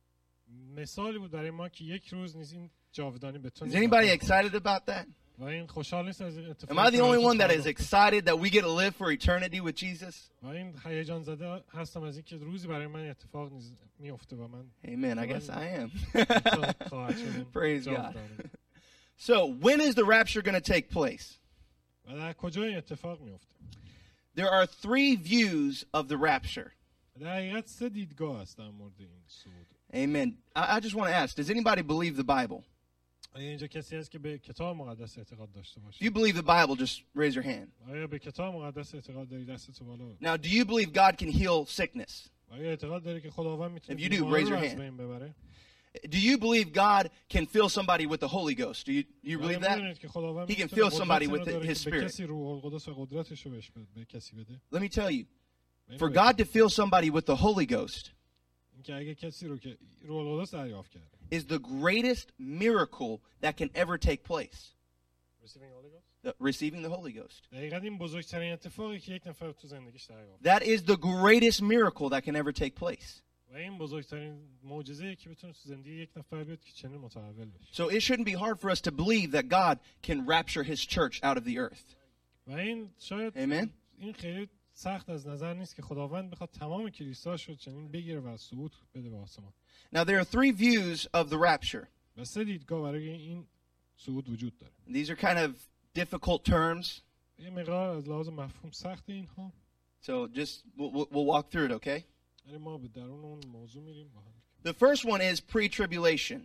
مثالی بود برای ما که یک روز نیست این جاودانی به تو Is نیست. anybody excited about that? و این خوشحال نیست از این اتفاقی Am I the که only براتون one that is خواهد افتاد. excited that we get to live for eternity with Jesus? و این هیجان زده هستم از اینکه روزی برای من اتفاق نیز میفته و من Amen. I guess I am. خواهد شد این Praise God. جاودانی. So, when is the rapture going to take place? و در کجا این اتفاق میفته؟ There are three views of the rapture. در حقیقت سه دیدگاه است در مورد این صعود. Amen. I, I just want to ask, does anybody believe the Bible? آیا اینجا کسی هست که به کتاب مقدس اعتقاد داشته If باشه؟ you believe the Bible, just raise your hand. آیا به کتاب مقدس اعتقاد داری دستتو بالا؟ Now, do you believe God can heal sickness? آیا اعتقاد داری که خداوند میتونه If you do, بیماری raise رو your از hand. بین ببره؟ Do you believe God can fill somebody with the Holy Ghost? Do you, do you آیا believe that? می‌دونید که خداوند He can می‌تونه fill somebody قدرتی with رو the- داره his که به spirit. کسی روح القدس و قدرتش رو بهش بده- به کسی بده؟ Let me tell you, و for اینو God بگم. to fill somebody with the Holy Ghost اینکه اگه کسی رو که روح القدس دریافت کرده is the greatest miracle that can ever take place. Receiving Holy Ghost؟ The- receiving the Holy Ghost. دقیقاً این بزرگترین اتفاقی که یک نفر تو زندگیش دریافت That is the greatest miracle that can ever take place. و این بزرگترین معجزه‌ای که بتونه تو زندگی یک نفر بیاد که چنین متحول بشه. So it shouldn't be hard for us to believe that God can rapture his church out of the earth. و این شاید Amen. این خیلی سخت از نظر نیست که خداوند بخواد تمام کلیساشو چنین بگیره و صعود بده به آسمان. Now, there are three views of the rapture. و سه دیدگاه برای این صعود وجود داره. These are kind of difficult terms, یه مقدار از لحاظ مفهوم سخت اینها. so just we'll, we'll- we'll walk through it, okay? ولی ما به درون اون موضوع میریم با هم. The first one is pre-tribulation.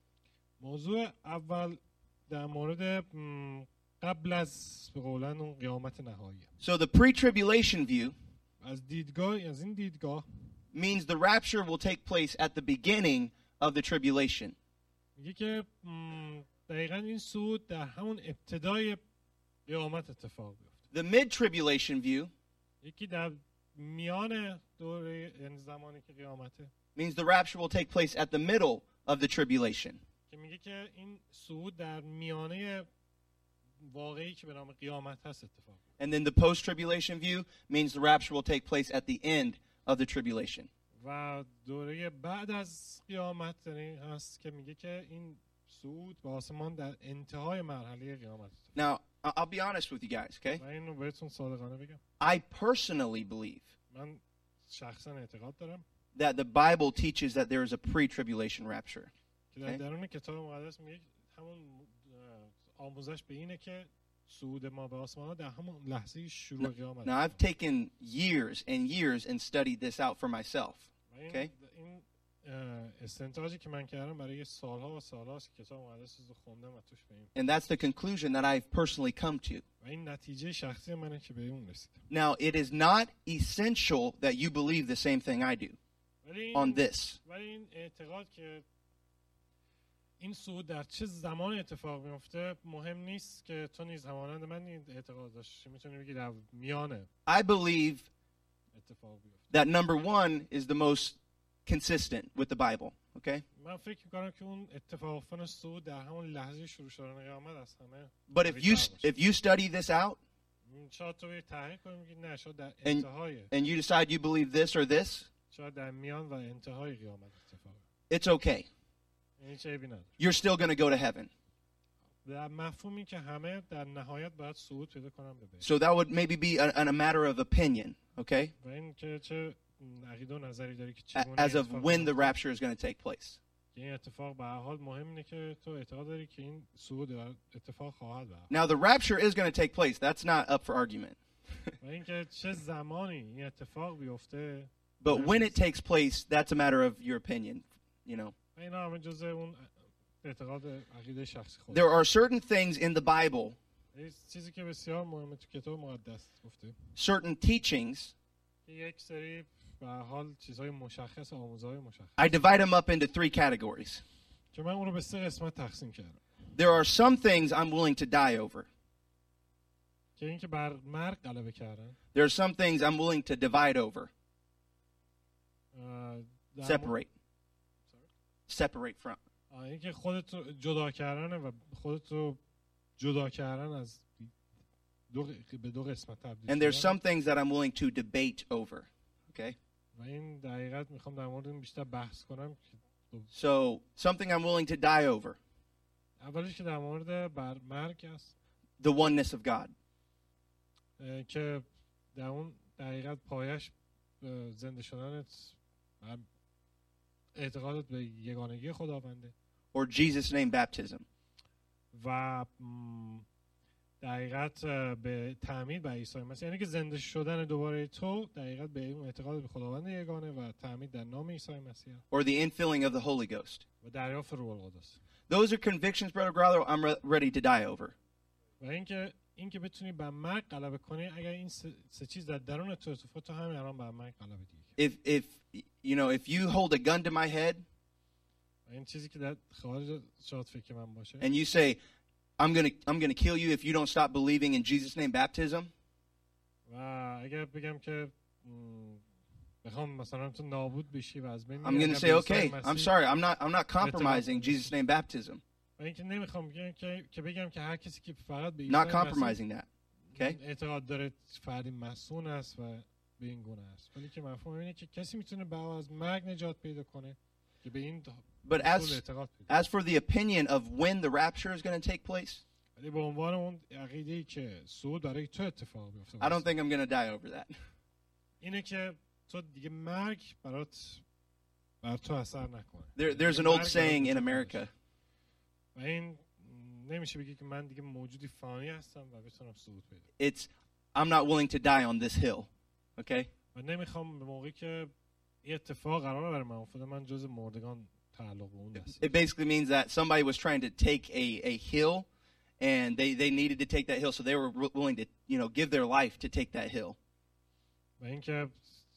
موضوع اول در مورد م، قبل از به قولن اون قیامت نهایی. So the pre-tribulation view از دیدگاه از این دیدگاه means the rapture will take place at the beginning of the tribulation. میگه که م، دقیقاً این صعود در همون ابتدای قیامت اتفاق بیفته. The mid-tribulation view یکی در میان دوره یعنی زمانی که قیامته means the rapture will take place at the middle of the tribulation. که میگه که این صعود در میانه واقعی که به نام قیامت هست اتفاق بیفته. And then the post-tribulation view means the rapture will take place at the end of the tribulation. و دوره بعد از قیامت یعنی هست که میگه که این صعود به آسمان در انتهای مرحله قیامت اتفاق. Now, I- I'll be honest with you guys, okay? و اینو بهتون صادقانه بگم I personally believe من شخصا اعتقاد دارم that the Bible teaches that there is a pre-tribulation rapture. که در Okay. درون کتاب مقدس میگه همون اه، آموزش به اینه که صعود ما به آسمان ها در همون لحظه شروع قیامت. Now, I've taken years and years and studied this out for myself. و این, Okay. این اه، استنتاجی که من کردم برای سالها و سالهاست که کتاب مقدس رو خوندم و توش به این And that's the conclusion that I've personally come to. و این نتیجه شخصی منه که به اون رسیدم. Now, it is not essential that you believe the same thing I do ولی on این, this. ولی این اعتقاد که این صعود در چه زمان اتفاق میفته مهم نیست که تو نیز همانند من این اعتقاد داشتی میتونی بگی در میانه I believe اتفاق بیفته. that number one is the most consistent with the Bible, okay? من فکر میکنم که اون اتفاق افتادن صعود در همون لحظه شروع شدن قیامت از همه But if you قوی‌تر باشه. if you study this out شاید تو تحقیق کنی میگی نه شاید در And- انتهای and you decide you believe this or this, شاید در میان و انتهای قیامت اتفاق. it's okay. هیچ عیبی نداره. you're still going to go to heaven. در مفهومی که همه در نهایت باید صعود پیدا کنن به بهشت. So that would maybe be a, a matter of opinion, okay? و این که چه عقیده و نظری داری که A- چگونه As of اتفاق when the میفته. rapture is going to take place. این اتفاق به هر حال مهم اینه که تو اعتقاد داری که این صعود اتفاق خواهد به. Now, the rapture is going to take place. That's not up for argument. و اینکه چه زمانی این اتفاق بیفته. But when it takes place, that's a matter of your opinion, you know. و اینا همه جزء اون اعتقاد عقیده شخصی خود. There are certain things in the Bible, چیزی که بسیار مهمه تو کتاب مقدس گفته. certain teachings, که یک سری به هر حال چیزهای مشخص، آموزهای مشخص. I divide them up into three categories. که من اون رو به سه قسمت تقسیم کردم. There are some things I'm willing to die over. که اینکه بر مرگ غلبه کردن. There are some things I'm willing to divide over. اه، در مورد- Separate. Separate from. آه، اینکه خودت رو جدا کردن و خودت رو جدا کردن از دو ق- به دو قسمت تبدیل And there's کردن. some things that I'm willing to debate over. Okay? و این دقیقاً میخوام در مورد این بیشتر بحث کنم. So, something I'm willing to die over. اولیش که در مورد بر مرگ است. The oneness of God. اه، که در اون دقیقاً پایش اه، زنده شدنت و اعتقادت به یگانگی خداونده. Or Jesus' name baptism. و م، دقیقت اه، به تعمید به عیسی مسیح، یعنی که زنده شدن دوباره تو دقیقت به اون اعتقاد به خداوند یگانه و تعمید در نام عیسی مسیح Or the infilling of the Holy Ghost. و دریافت روح القدس. Those are convictions, Brother Grother, I'm re- ready to die over. و اینکه اینکه بتونی بر مرگ غلبه کنی، اگر این سه, سه چیز در درون تو اتفاق، تو همین الان بر مرگ غلبه دیگه. If, if, you know, if you hold a gun to my head و این چیزی که در خارج شاید فکر من باشه. and you say, I'm going to I'm going to kill you if you don't stop believing in Jesus' name baptism, و اگر بگم که م، بخوام مثلا تو نابود بشی و از بین I'm going to say, okay, I'm sorry, I'm not I'm not compromising Jesus' name baptism. و اینکه نمیخوام بگم که که بگم که هر کسی که فقط به عیسی Not مسیح compromising that. Okay? اعتقاد داره فردی مسئول است و به این گونه است، ولی که مفهوم اینه که کسی میتونه بعد از مرگ نجات پیدا کنه که به این But اصول as اعتقاد پیدا. as for the opinion of when the rapture is going to take place, ولی به عنوان اون عقیده‌ای که صعود برای تو اتفاق بیفته، I don't think I'm going to die over that. اینه که تو دیگه مرگ برات بر تو اثر نکنه. There, there's an مرگ old برات saying in اتفاق America. باشه. و این نمیشه بگی که من دیگه موجودی فانی هستم و بتونم صعود پیدا کنم. It's I'm not willing to die on this hill. Okay? و نمیخوام به موقعی که این اتفاق قرار برای من افتاده من جز مردگان تعلق به اون دسته. It basically means that somebody was trying to take a, a hill and they, they needed to take that hill, so they were wi- willing to, you know, give their life to take that hill. و اینکه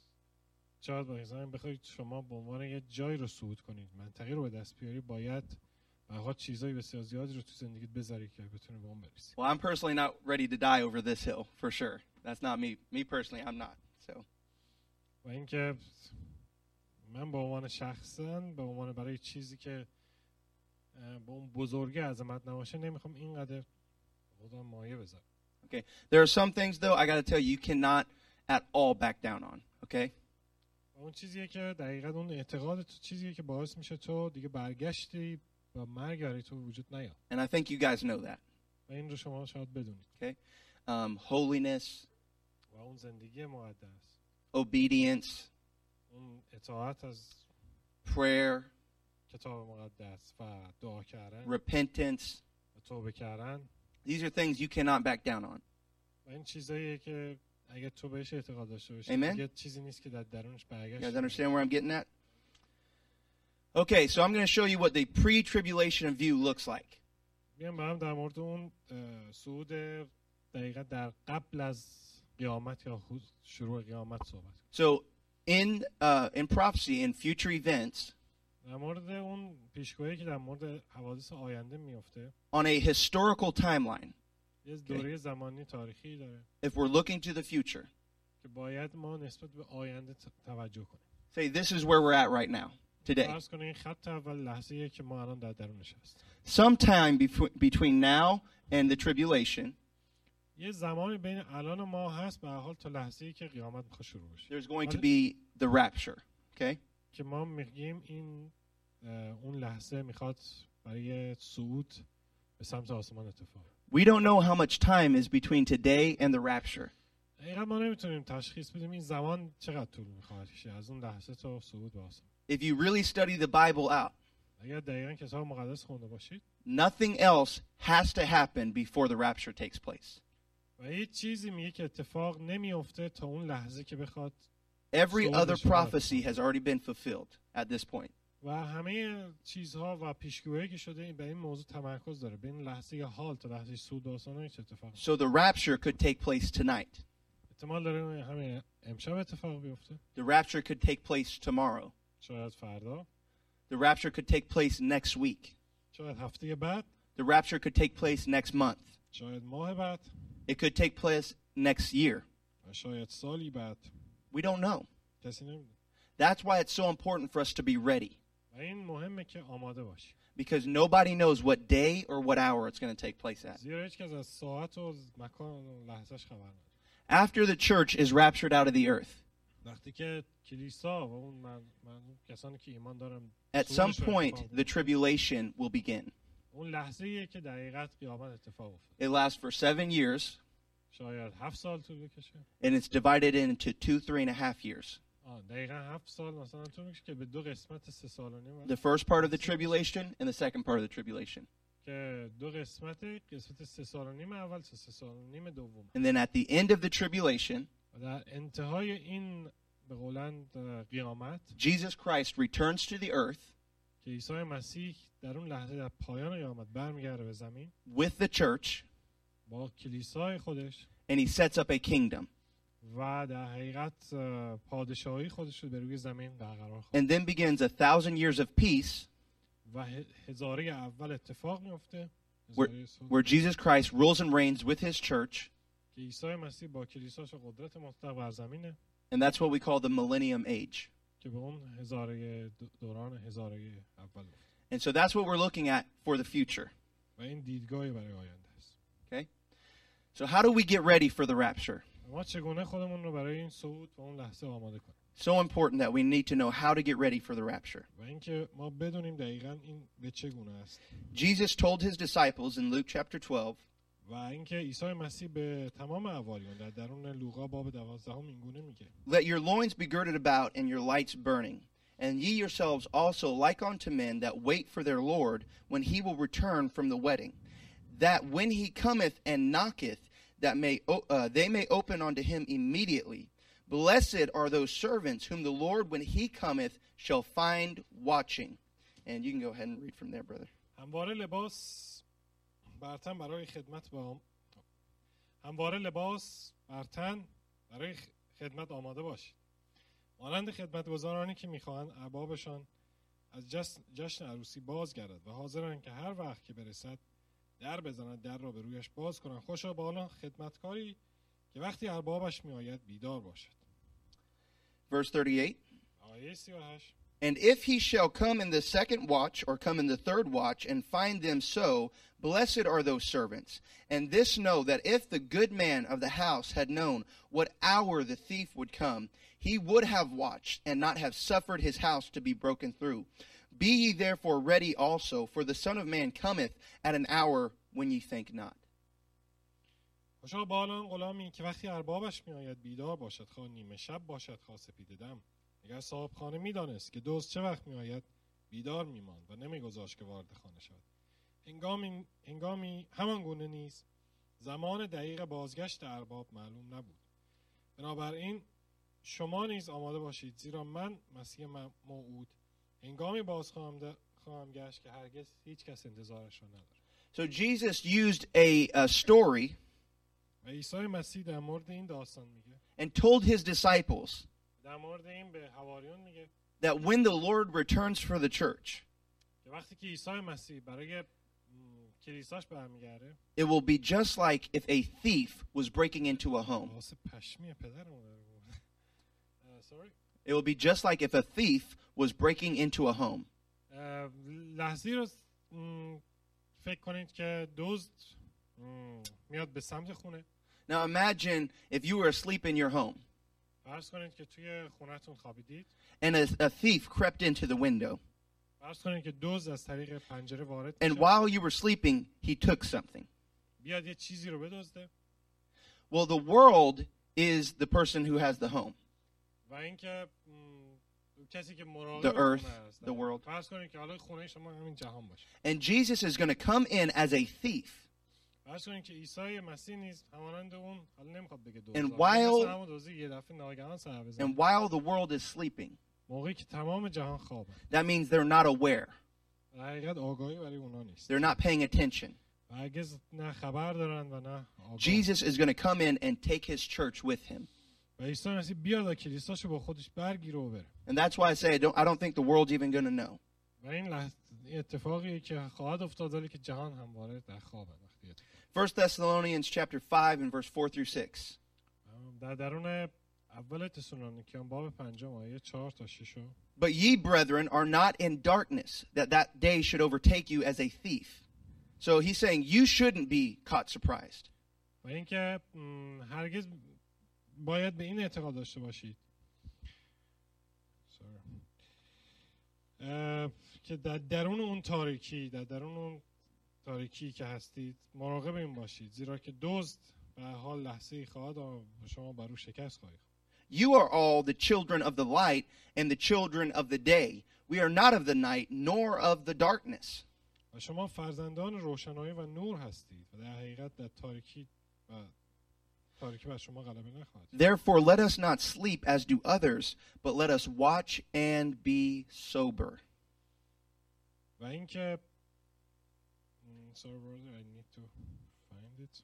شاید با این بخواید شما به عنوان یه جایی رو صعود کنید، منطقه رو به دست بیاری، باید به هر حال چیزای بسیار زیادی رو تو زندگیت بذاری که بتونی به اون برسی. Well, I'm personally not ready to die over this hill, for sure. That's not me. Me personally, I'm not. So, و اینکه من به عنوان شخصا به عنوان برای چیزی که اه، به اون بزرگی عظمت نباشه نمیخوام اینقدر خودم مایه بذارم. okay. There are some things, though, I got to tell you, you cannot at all back down on. Okay? و اون چیزیه که دقیقاً اون اعتقاد تو چیزیه که باعث میشه تو دیگه برگشتی و مرگ برای تو وجود نیاد. And I think you guys know that. و این رو شما شاید بدونید. Um, holiness, و اون زندگی مقدس، obedience, اون اطاعت از prayer, کتاب مقدس و دعا کردن repentance. و توبه کردن، These are things you cannot back down on. و این چیزاییه که اگه تو بهش اعتقاد داشته باشی Amen. دیگه چیزی نیست که در درونش You برگشت. guys understand where I'm getting at? Okay, so I'm going to show you what the pre-tribulation view looks like. بیام با هم در مورد اون اه، صعود دقیقا در قبل از قیامت یا خود شروع قیامت صحبت کنیم. So in uh, in prophecy, in future events, در مورد اون پیشگویی که در مورد حوادث آینده میفته، on a historical timeline, یه دوره زمانی تاریخی داره if we're looking to the future, که باید ما نسبت به آینده ت- توجه کنیم. say this is where we're at right now, today. فرض کنیم این خط اول لحظه‌ایه که ما الان در درونش هستیم. Sometime befo- between now and the tribulation, یه زمانی بین الان ما هست به هر حال تا لحظه‌ای که قیامت میخواد شروع بشه there's going to be the rapture. Okay? که ما میگیم این اون لحظه میخواد برای صعود به سمت آسمان اتفاق. We don't know how much time is between today and the rapture. دقیقا ما نمیتونیم تشخیص بدیم این زمان چقدر طول میخواد کشه از اون لحظه تا صعود به آسمان. If you really study the Bible out, اگر دقیقا کتاب مقدس خونده باشید nothing else has to happen before the rapture takes place. و هیچ چیزی میگه که اتفاق نمیفته تا اون لحظه که بخواد. Every So other this will prophecy happen. has already been fulfilled at this point. و همه چیزها و پیشگویی که شده به این موضوع تمرکز داره بین لحظه حال تا لحظه صعود به آسمان چه اتفاقی. So the rapture could take place tonight. احتمال داره همه امشب اتفاق بیفته. The rapture could take place tomorrow. شاید فردا. The rapture could take place next week. شاید هفته بعد. The rapture could take place next month. شاید ماه بعد. It could take place next year. و شاید سالی بعد. We don't know. کسی نمیدونه. That's why it's so important for us to be ready. و این مهمه که آماده باشی. Because nobody knows what day or what hour it's going to take place at. زیرا هیچ کس از ساعت و مکان و لحظهش خبر نداره. After the church is raptured out of the earth, وقتی که کلیسا و اون من, من کسانی که ایمان دارن at some point the tribulation will begin. اون لحظه‌ایه که دقیقاً قیامت اتفاق افتاد. It lasts for seven years, شاید هفت سال طول بکشه. and it's divided into two, three and a half years. آه دقیقاً هفت سال مثلا طول میکشه که به دو قسمت سه سال و نیم. The first part of the tribulation and the second part of the tribulation. که دو قسمت قسمت سه سال و نیم اول سه سال و نیم دوم. And then at the end of the tribulation, و در انتهای این به قولن قیامت Jesus Christ returns to the earth که عیسی مسیح در اون لحظه در پایان قیامت برمیگرده به زمین with the church, با کلیسای خودش and he sets up a kingdom. و در حقیقت پادشاهی خودش رو به روی زمین برقرار خواهد. And then begins a thousand years of peace و هزاره اول اتفاق میفته where, where Jesus Christ rules and reigns with his church. که عیسی مسیح با کلیساش قدرت مطلق بر زمینه. And that's what we call the millennium age. که به اون هزاره دوران هزاره اول گفت. And so that's what we're looking at for the future. و این دیدگاهی برای آینده است. Okay? So how do we get ready for the rapture? ما چگونه خودمون رو برای این صعود و اون لحظه آماده کنیم؟ So important that we need to know how to get ready for the rapture. و اینکه ما بدونیم دقیقاً این به چگونه است. Jesus told his disciples in Luke chapter twelve, و اینکه عیسی مسیح به تمام حواریون در درون لوقا باب دوازدهم اینگونه میگه. Let your loins be girded about and your lights burning, and ye yourselves also like unto men that wait for their Lord when he will return from the wedding, that when he cometh and knocketh, that may uh, they may open unto him immediately. Blessed are those servants whom the Lord when he cometh shall find watching. And you can go ahead and read from there, brother. همواره لباس برتن برای خدمت با همواره لباس برتن برای خدمت آماده باشید. مانند خدمتگزارانی که میخواهند اربابشان از جشن, جشن عروسی باز گردد و حاضرند که هر وقت که برسد در بزنند در را به رویش باز کنند. خوشا به آن خدمتکاری که وقتی اربابش میآید بیدار باشد. Verse thirty-eight. آیه سی و هشت. And if he shall come in the second watch or come in the third watch and find them so, blessed are those servants. And this know that if the good man of the house had known what hour the thief would come, he would have watched and not have suffered his house to be broken through. Be ye therefore ready also, for the Son of Man cometh at an hour when ye think not. خوشا به آن غلامی که وقتی اربابش میآید بیدار باشد، خواه نیمه شب باشد خواه سپیده دم. اگر صاحب خانه میدانست که دزد چه وقت میآید بیدار میماند و نمیگذاشت که وارد خانه شود. هنگامی هنگامی همان گونه نیز زمان دقیق بازگشت ارباب معلوم نبود. بنابراین شما نیز آماده باشید، زیرا من مسیح موعود هنگامی باز خواهم, خواهم گشت که هرگز هیچ کس انتظارش را نداره. So Jesus used a, a story و عیسی مسیح در مورد این داستان میگه and told his disciples در مورد این به حواریون میگه that when the Lord returns for the church, که وقتی که عیسی مسیح برای کلیساش برمیگرده, it will be just like if a thief was breaking into a home. واسه پشمی پدرمون sorry. It will be just like if a thief was breaking into a home. لحظی رو فکر کنید که دزد میاد به سمت خونه. Now imagine if you were asleep in your home فرض کنید که توی خونه‌تون خوابیدید and a, a thief crept into the window. و فرض کنید که دزد از طریق پنجره وارد and میشه. while you were sleeping, he took something. بیاد یه چیزی رو بدزده. Well, the world is the person who has the home. و اینکه م، کسی که The مراقب earth, خونه هست. the world. فرض کنید که حالا خونه شما همین جهان باشه. And Jesus is going to come in as a thief. فرض کنید که عیسی مسیح نیز همانند اون، حالا نمیخواد بگه دزد. And مثل while- همون دزدی یه دفعه ناگهان سر بزنه. And while the world is sleeping, موقعی که تمام جهان خوابه. that means they're not aware. در حقیقت آگاهی برای اونا نیست. They're not paying attention. و هرگز نه خبر دارن و نه آگاه. Jesus is going to come in and take his church with him. و عیسی مسیح بیاد و کلیساشو با خودش برگیره و بره. And that's why I say I don't, I don't think the world's even going to know. و این لحظه این اتفاقیه که خواهد افتاد ولی که جهان همواره در خوابه وقتی اتفاق. First Thessalonians chapter five and verse four through six. در درون اول تسالونیکیان باب پنجم آیه چهار تا شش. But ye, brethren, are not in darkness, that that day should overtake you as a thief. So he's saying you shouldn't be caught surprised. و اینکه م، هرگز باید به این اعتقاد داشته باشید Sorry. اه، که در درون اون تاریکی در درون اون تاریکی که هستید مراقب این باشید، زیرا که دزد به هر حال لحظه ای خواهد و شما بر او شکست خواهید. You are all the children of the light and the children of the day. We are not of the night nor of the darkness. و شما فرزندان روشنایی و نور هستید و در حقیقت در تاریکی و تاریکی بر شما غلبه نخواهد. Therefore let us not sleep as do others, but let us watch and be sober. و اینکه mm, sorry brother, I need to find it.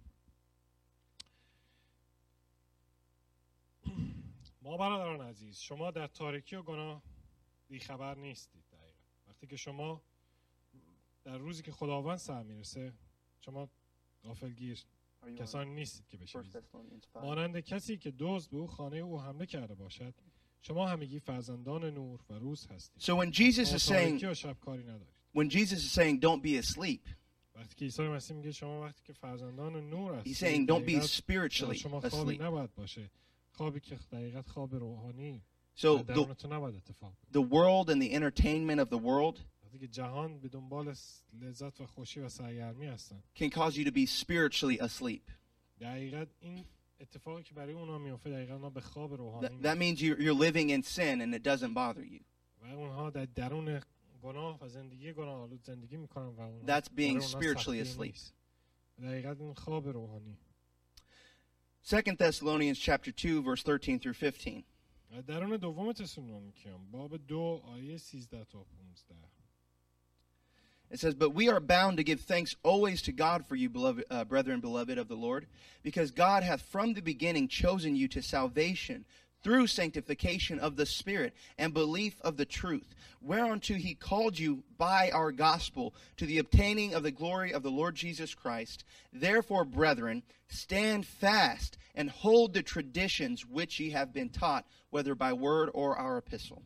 ما برادران عزیز، شما در تاریکی و گناه بیخبر نیستید. دقیقا وقتی که شما در روزی که خداوند سر میرسه شما غافلگیر کسانی نیستید که بشید. مانند کسی که دزد به او خانه او حمله کرده باشد، شما همگی فرزندان نور و روز هستید. So when Jesus is saying, تاریکی و شب کاری ندارید. when Jesus is saying don't be asleep, وقتی که عیسی مسیح میگه شما وقتی که فرزندان نور هستید، he's saying don't be دقیقاً spiritually شما خوابی asleep. نباید باشه. خوابی که دقیقاً خواب روحانی So در the, درونتون نباید اتفاق بیفته. the world and the entertainment of the world وقتی که جهان به دنبال لذت و خوشی و سرگرمی هستن، can cause you to be spiritually asleep. دقیقاً این اتفاقی که برای اونا میفته دقیقاً اونا به خواب روحانی That, that means you're, you're living in sin and it doesn't bother you. و اونها در درون گناه و زندگی گناه آلود زندگی میکنن و اونها That's being برای اونها spiritually سختی asleep. نیست. دقیقاً این خواب روحانی. Second Thessalonians chapter two verse thirteen through fifteen. و درون دوم تسالونیکیان باب دو آیه سیزده تا پانزده. It says, "But we are bound to give thanks always to God for you, beloved, uh, brethren, beloved of the Lord, because God hath from the beginning chosen you to salvation through sanctification of the Spirit and belief of the truth, whereunto he called you by our gospel to the obtaining of the glory of the Lord Jesus Christ. Therefore, brethren, stand fast and hold the traditions which ye have been taught, whether by word or our epistle."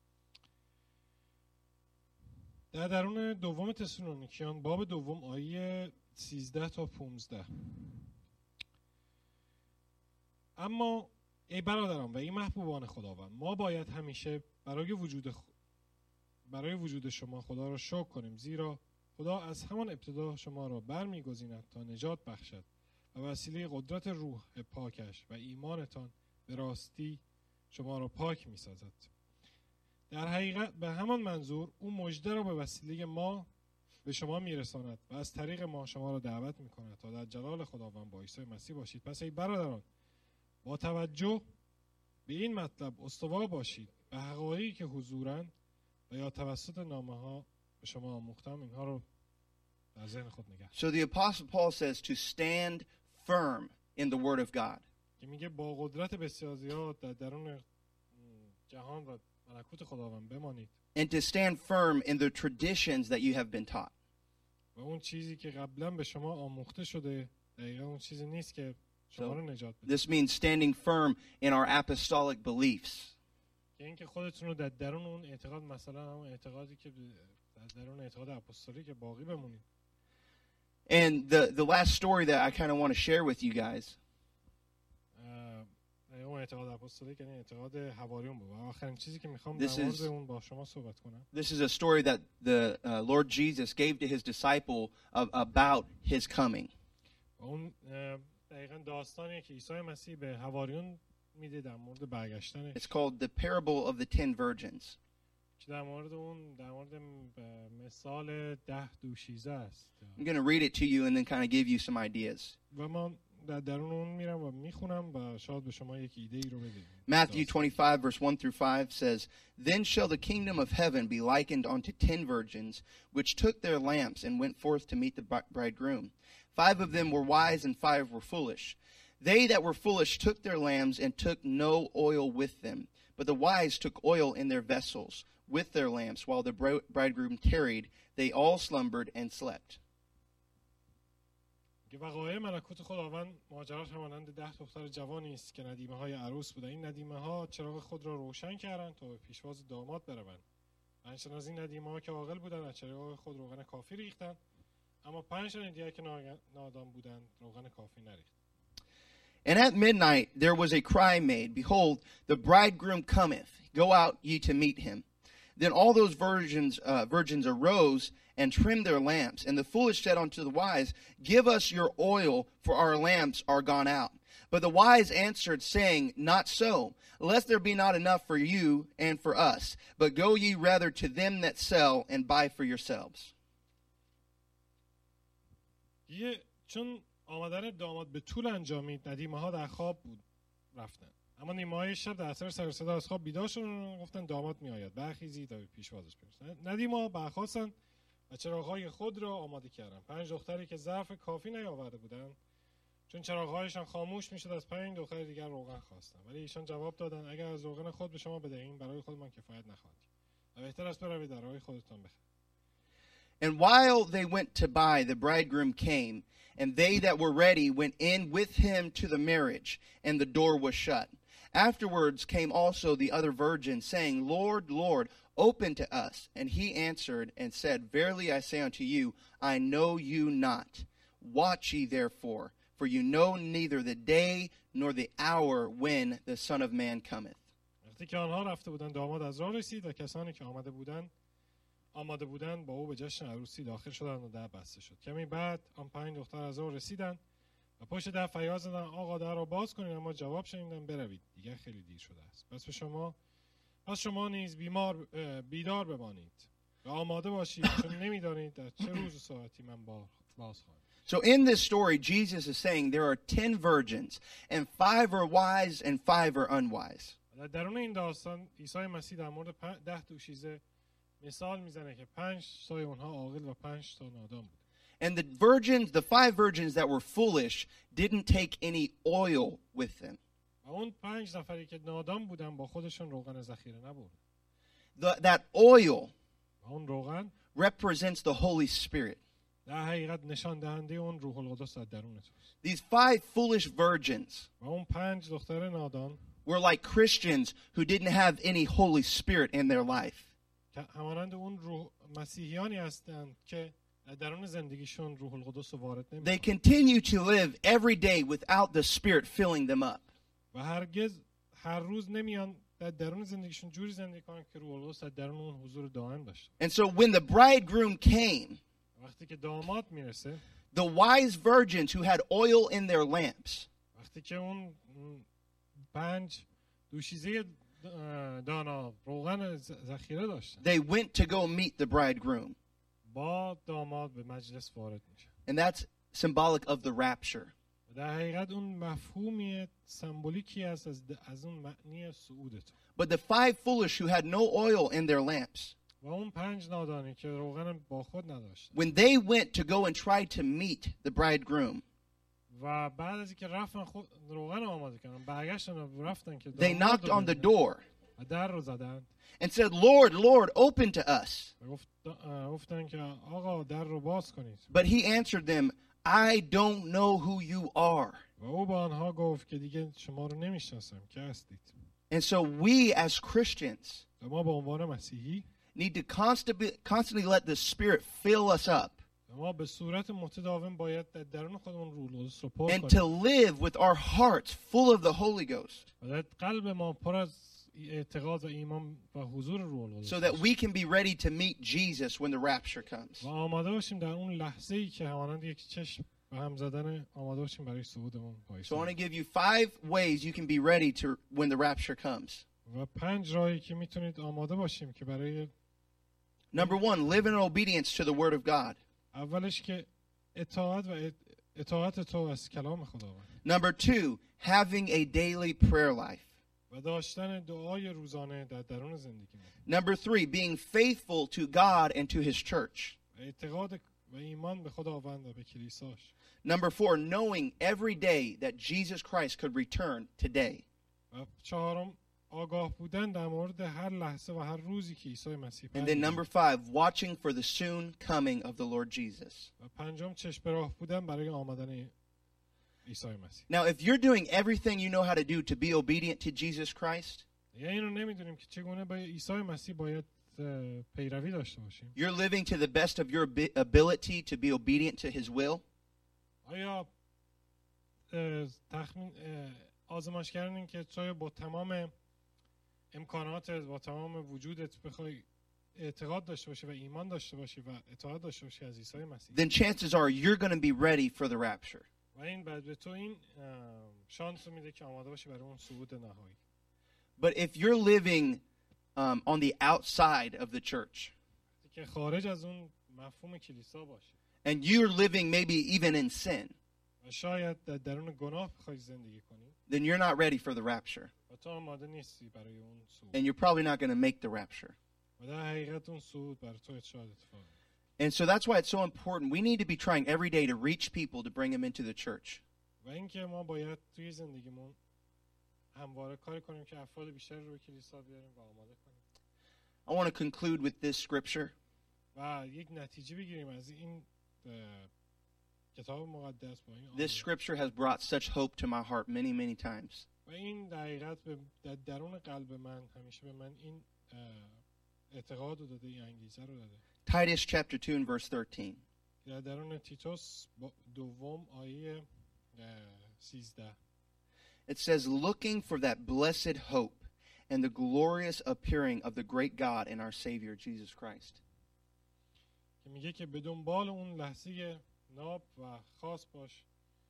در درون دوم تسالونیکیان باب دوم آیه سیزده تا پانزده. اما ای برادران و ای محبوبان خداوند، ما باید همیشه برای وجود خ... برای وجود شما خدا را شکر کنیم، زیرا خدا از همان ابتدا شما را برمیگزیند تا نجات بخشد و وسیله قدرت روح پاکش و ایمانتان به راستی شما را پاک می‌سازد. در حقیقت به همان منظور او مژده را به وسیله ما به شما میرساند و از طریق ما شما را دعوت میکند تا در جلال خداوند با عیسی مسیح باشید. پس ای برادران، با توجه به این مطلب استوار باشید، به حقایقی که حضورند و یا توسط نامه ها به شما آموختم اینها رو در ذهن خود نگه. So the Apostle Paul says to stand firm in the Word of God. که میگه با قدرت بسیار زیاد در درون جهان و ملکوت خداوند بمانید. And to stand firm in the traditions that you have been taught. و اون چیزی که قبلا به شما آموخته شده دقیقا اون چیزی نیست که شما رو نجات بده. This means standing firm in our apostolic beliefs. که اینکه خودتون رو در درون اون اعتقاد، مثلا همون اعتقادی که در درون اعتقاد اپوستولیک باقی بمونید. And the the last story that I kind of want to share with you guys. اون اعتقاد اپوستولیک یعنی اعتقاد حواریون بود. و آخرین چیزی که میخوام This در مورد is- اون با شما صحبت کنم. This is a story that the uh, Lord Jesus gave to his disciple of, about his coming. و اون اه، دقیقاً داستانیه که عیسی مسیح به حواریون میده در مورد برگشتنش. It's called the parable of the ten virgins. که در مورد اون در مورد م- مثال ده دوشیزه است. I'm going to read it to you and then kind of give you some ideas. و من در درون اون میرم و میخونم و شاید به شما یک ایده ای رو بدیم. Matthew twenty-five, verse one through five says, Then shall the kingdom of heaven be likened unto ten virgins, which took their lamps and went forth to meet the bri- bridegroom. Five of them were wise and five were foolish. They that were foolish took their lamps and took no oil with them. But the wise took oil in their vessels with their lamps, while the bri- bridegroom tarried. They all slumbered and slept. که وقایع ملکوت خداوند ماجراش همانند ده دختر جوانی است که ندیمه های عروس بودند. این ندیمه ها چراغ خود را روشن کردند تا به پیشواز داماد بروند. پنج تن از این ندیمه ها که عاقل بودند از چراغ خود روغن کافی ریختند، اما پنج تن دیگر که نا- نادان بودند روغن کافی نریختند. And at midnight there was a cry made, Behold, the bridegroom cometh. Go out ye to meet him. Then all those virgins, uh, virgins arose and trimmed their lamps. And the foolish said unto the wise, Give us your oil, for our lamps are gone out. But the wise answered, saying, Not so, lest there be not enough for you and for us. But go ye rather to them that sell, and buy for yourselves. یه چون آمدن داماد به طول انجامید، ندیمه ها در خواب بود رفتن. اما نیمه های شب در اثر سر صدا از خواب بیدار شدن و گفتن داماد میآید، برخیزید تا به پیشوازش برسید. ندیمه ها برخاستند و چراغ‌های خود را آماده کردند. پنج دختری که ظرف کافی نیاورده بودند، چون چراغ‌هایشان خاموش میشد، از پنج دختر دیگر روغن خواستند. ولی ایشان جواب دادند اگر از روغن خود به شما بدهیم برای خودمان کفایت نخواهد کرد. و بهتر است بروید در راه خودتان بخرید. And while they went to buy, the bridegroom came, and they that were ready went in with him to the marriage, and the door was shut. Afterwards came also the other virgins, saying, Lord, Lord, open to us. And he answered and said, Verily I say unto you, I know you not. Watch ye therefore, for you know neither the day nor the hour when the Son of Man cometh. وقتی که آنها رفته بودند داماد از راه رسید و کسانی که آمده بودند آماده بودند با او به جشن عروسی داخل شدند و در بسته شد. کمی بعد آن پنج دختر از راه رسیدند و پشت در فریاد زدند آقا در را باز کنید، اما جواب شنیدند بروید، دیگر خیلی دیر شده است. پس به شما پس شما نیز بیمار بیدار بمانید و آماده باشید، چون نمیدانید در چه روز و ساعتی من باز خواهم. So in this story, Jesus is saying there are ten virgins, and five are wise and five are unwise. در درون این داستان عیسی مسیح در مورد ده دوشیزه مثال میزنه که پنج تای اونها عاقل و پنج تا نادان بود. And the virgins, the five virgins that were foolish, didn't take any oil with them. و اون پنج نفری که نادان بودن با خودشون روغن ذخیره نبردن. The, that oil و اون روغن represents the Holy Spirit. در حقیقت نشان دهنده اون روح القدس در درون توست. These five foolish virgins و اون پنج دختر نادان were like Christians who didn't have any Holy Spirit in their life. که همانند اون روح مسیحیانی هستند که در درون زندگیشون روح القدس رو وارد They نمی‌کنن continue to live every day without the Spirit filling them up. و هرگز هر روز نمیان در درون زندگیشون جوری زندگی کنن که روح القدس در درون اون حضور دائم باشه. And so when the bridegroom came, وقتی که داماد میرسه، the wise virgins who had oil in their lamps, وقتی که اون پنج دوشیزه دانا روغن ذخیره داشتن، they went to go meet the bridegroom. با داماد به مجلس وارد میشه. And that's symbolic of the rapture. در حقیقت اون مفهومی سمبولیکی است از از اون معنی صعود تو. But the five foolish who had no oil in their lamps, و اون پنج نادانی که روغن با خود نداشتن when they went to go and try to meet the bridegroom, و بعد از اینکه رفتن خود روغن آماده کردن برگشتن و رفتن که they داماد knocked رو on the ببینن door و در رو زدن and said, Lord, Lord, open to us. و گفت گفتن که آقا در رو باز کنید. But he answered them, I don't know who you are. و او با آنها گفت که دیگه شما رو نمیشناسم که هستید. And so we as Christians و ما به عنوان مسیحی need to constantly, constantly let the Spirit fill us up ما به صورت متداوم باید در درون خودمون روح القدس رو پر and کنیم to live with our hearts full of the Holy Ghost و در قلب ما پر از اعتقاد و ایمان و حضور روح القدس so that we can be ready to meet Jesus when the rapture comes. و آماده باشیم در اون لحظه ای که همانند یک چشم به هم زدن آماده باشیم برای صعودمون با عیسی. So I want to give you five ways you can be ready to when the rapture comes. و پنج راهی که میتونید آماده باشیم که برای Number one, live in obedience to the Word of God. اولش که اطاعت و اطاعت تو از کلام خداوند. Number two, having a daily prayer life. و داشتن دعای روزانه در درون زندگی ما. Number three, being faithful to God and to His church. اعتقاد و ایمان به خداوند و به کلیساش. Number four, knowing every day that Jesus Christ could return today. و چهارم آگاه بودن در مورد هر لحظه و هر روزی که عیسی مسیح And then number five, watching for the soon coming of the Lord Jesus. و پنجم چشم به راه بودن برای آمدن عیسی مسیح. Now, if you're doing everything you know how to do to be obedient to Jesus Christ, یعنی اینو نمیدونیم که چگونه با عیسی مسیح باید پیروی داشته باشیم. you're living to the best of your abi- ability to be obedient to His will. آیا تخمین آزمایش کردن این که تو با تمام امکاناتت با تمام وجودت بخوای اعتقاد داشته باشی و ایمان داشته باشی و اطاعت داشته باشی از عیسی مسیح، Then chances are you're going to be ready for the rapture. و این بعد به تو این شانس رو میده که آماده باشی برای اون صعود نهایی. But if you're living um, on the outside of the church, که خارج از اون مفهوم کلیسا باشی and you're living maybe even in sin, و شاید در درون گناه بخوای زندگی کنی، then you're not ready for the rapture. و تو آماده نیستی برای اون صعود. And you're probably not going to make the rapture. و در حقیقت اون صعود برای تو شاید اتفاق نیفته. And so that's why it's so important. We need to be trying every day to reach people to bring them into the church. و اینکه ما باید توی زندگیمون همواره کاری کنیم که افراد بیشتری رو به کلیسا بیاریم و آماده کنیم. I want to conclude with this scripture. و یک نتیجه بگیریم از این کتاب مقدس با این This scripture has brought such hope to my heart many, many times. و این دقیقاً در درون قلب من همیشه به من این اعتقاد رو داده، این انگیزه رو داده. Titus chapter two and verse thirteen. در درون تیتوس دوم آیه سیزده. It says, looking for that blessed hope and the glorious appearing of the great God and our Savior, Jesus Christ. که میگه که به دنبال اون لحظه ناب و خاص باش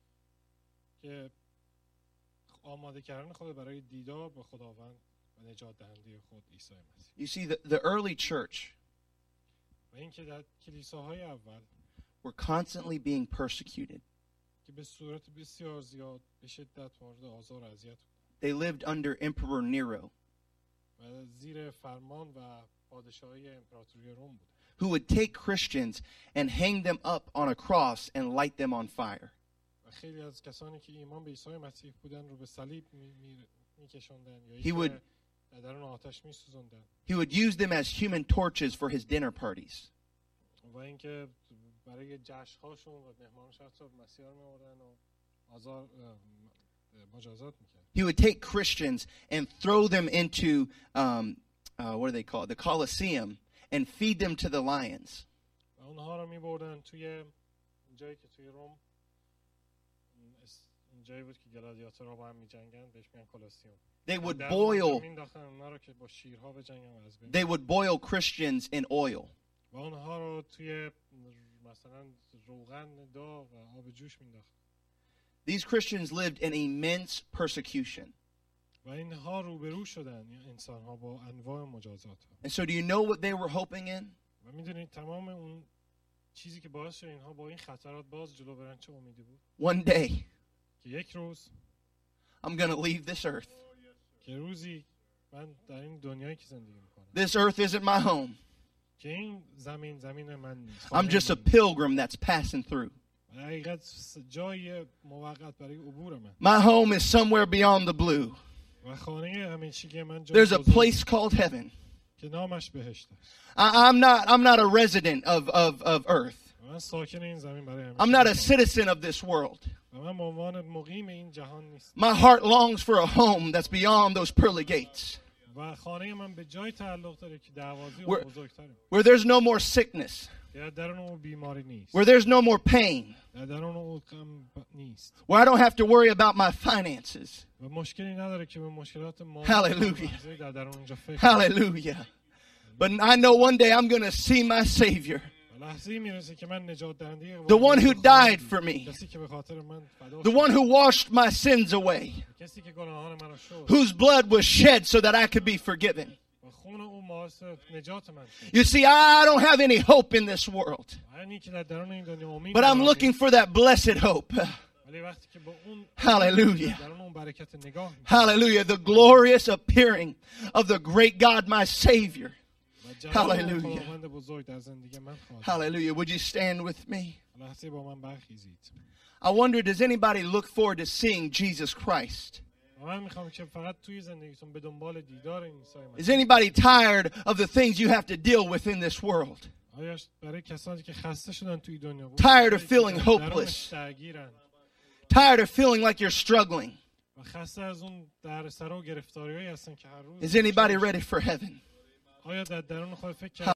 که آماده کردن خود برای دیدار با خداوند و نجات دهنده خود عیسی مسیح. You see, the, the early church و اینکه در کلیساهای اول were constantly being persecuted. که به صورت بسیار زیاد به شدت مورد آزار و اذیت بود. They lived under Emperor Nero, و زیر فرمان و پادشاهی امپراتوری روم بود. who would take Christians and hang them up on a cross and light them on fire. و خیلی از کسانی که ایمان به عیسی مسیح بودن رو به صلیب می‌کشوندن یا He would در درون آتش می‌سوزوندن. He would use them as human torches for his dinner parties. و اینکه برای جشن‌هاشون و مهمانشون مسیح رو می‌آوردن و آزار مجازات می‌کرد. He would take Christians and throw them into um, uh, what do they call it? The Colosseum, and feed them to the lions. و اونها رو می‌بردن توی جایی که توی روم جایی بود که گلادیاتورها با هم می‌جنگن، بهش میگن کولوسیوم. They would boil They would boil Christians in oil. و اونها رو توی مثلا روغن داغ و آب جوش مینداختن. These Christians lived in immense persecution. و اینها روبرو شدن انسان‌ها با انواع مجازات. And so do you know what they were hoping in? و میدونید تمام اون چیزی که باعث شد اینها با این خطرات باز جلو برن چه امیدی بود؟ One day که یک روز I'm going to leave this earth. که روزی من در این دنیایی که زندگی میکنم. This earth isn't my home. که این زمین زمین من نیست. I'm just a pilgrim that's passing through. حقیقت جای موقت برای عبور من. My home is somewhere beyond the blue. و خانه همیشگی من There's a place called heaven. که نامش بهشت است. I'm not I'm not a resident of of of earth. من ساکن این زمین برای همیشه. I'm not a citizen of this world. من به عنوان مقیم این جهان نیستم. My heart longs for a home that's beyond those pearly gates. و خانه من به جای تعلق داره که دروازه Where- اون بزرگتره. where there's no more sickness, در درون اون بیماری نیست. where there's no more pain, در درون اون غم ب- نیست. where I don't have to worry about my finances. و مشکلی نداره که به مشکلات مالی Hallelujah. در درون اینجا فکر کنه. Hallelujah. But I know one day I'm going to see my Savior, و لحظه‌ای میرسه که من نجات دهنده the one who died for me, کسی که به خاطر من فدا the شد. one who washed my sins away, کسی که گناهان منو شد whose blood was shed so that I could be forgiven. و خون اون باعث نجات من شد. You see, I don't have any hope in this world, یعنی که در درون این دنیا امید but I'm ندارم. looking for that blessed hope. ولی وقتی که به اون Hallelujah. در اون برکت نگاه می‌کنم Hallelujah. The glorious appearing of the great God, my Savior. و جلال اون Hallelujah. خداوند بزرگ در زندگی من خواهد. Hallelujah. Would you stand with me? لحظه با من برخیزید. I wonder, does anybody look forward to seeing Jesus Christ? و من میخوام که فقط توی زندگیتون به دنبال دیدار این عیسی Is مسیح. anybody tired of the things you have to deal with in this world? آیا برای کسانی که خسته شدن توی دنیا Tired of که feeling در hopeless. درونش درگیرن Tired of feeling like you're struggling? و خسته از اون دردسرا و گرفتاریایی هستن که هر روز Is anybody ready for heaven? آیا در درون خود فکر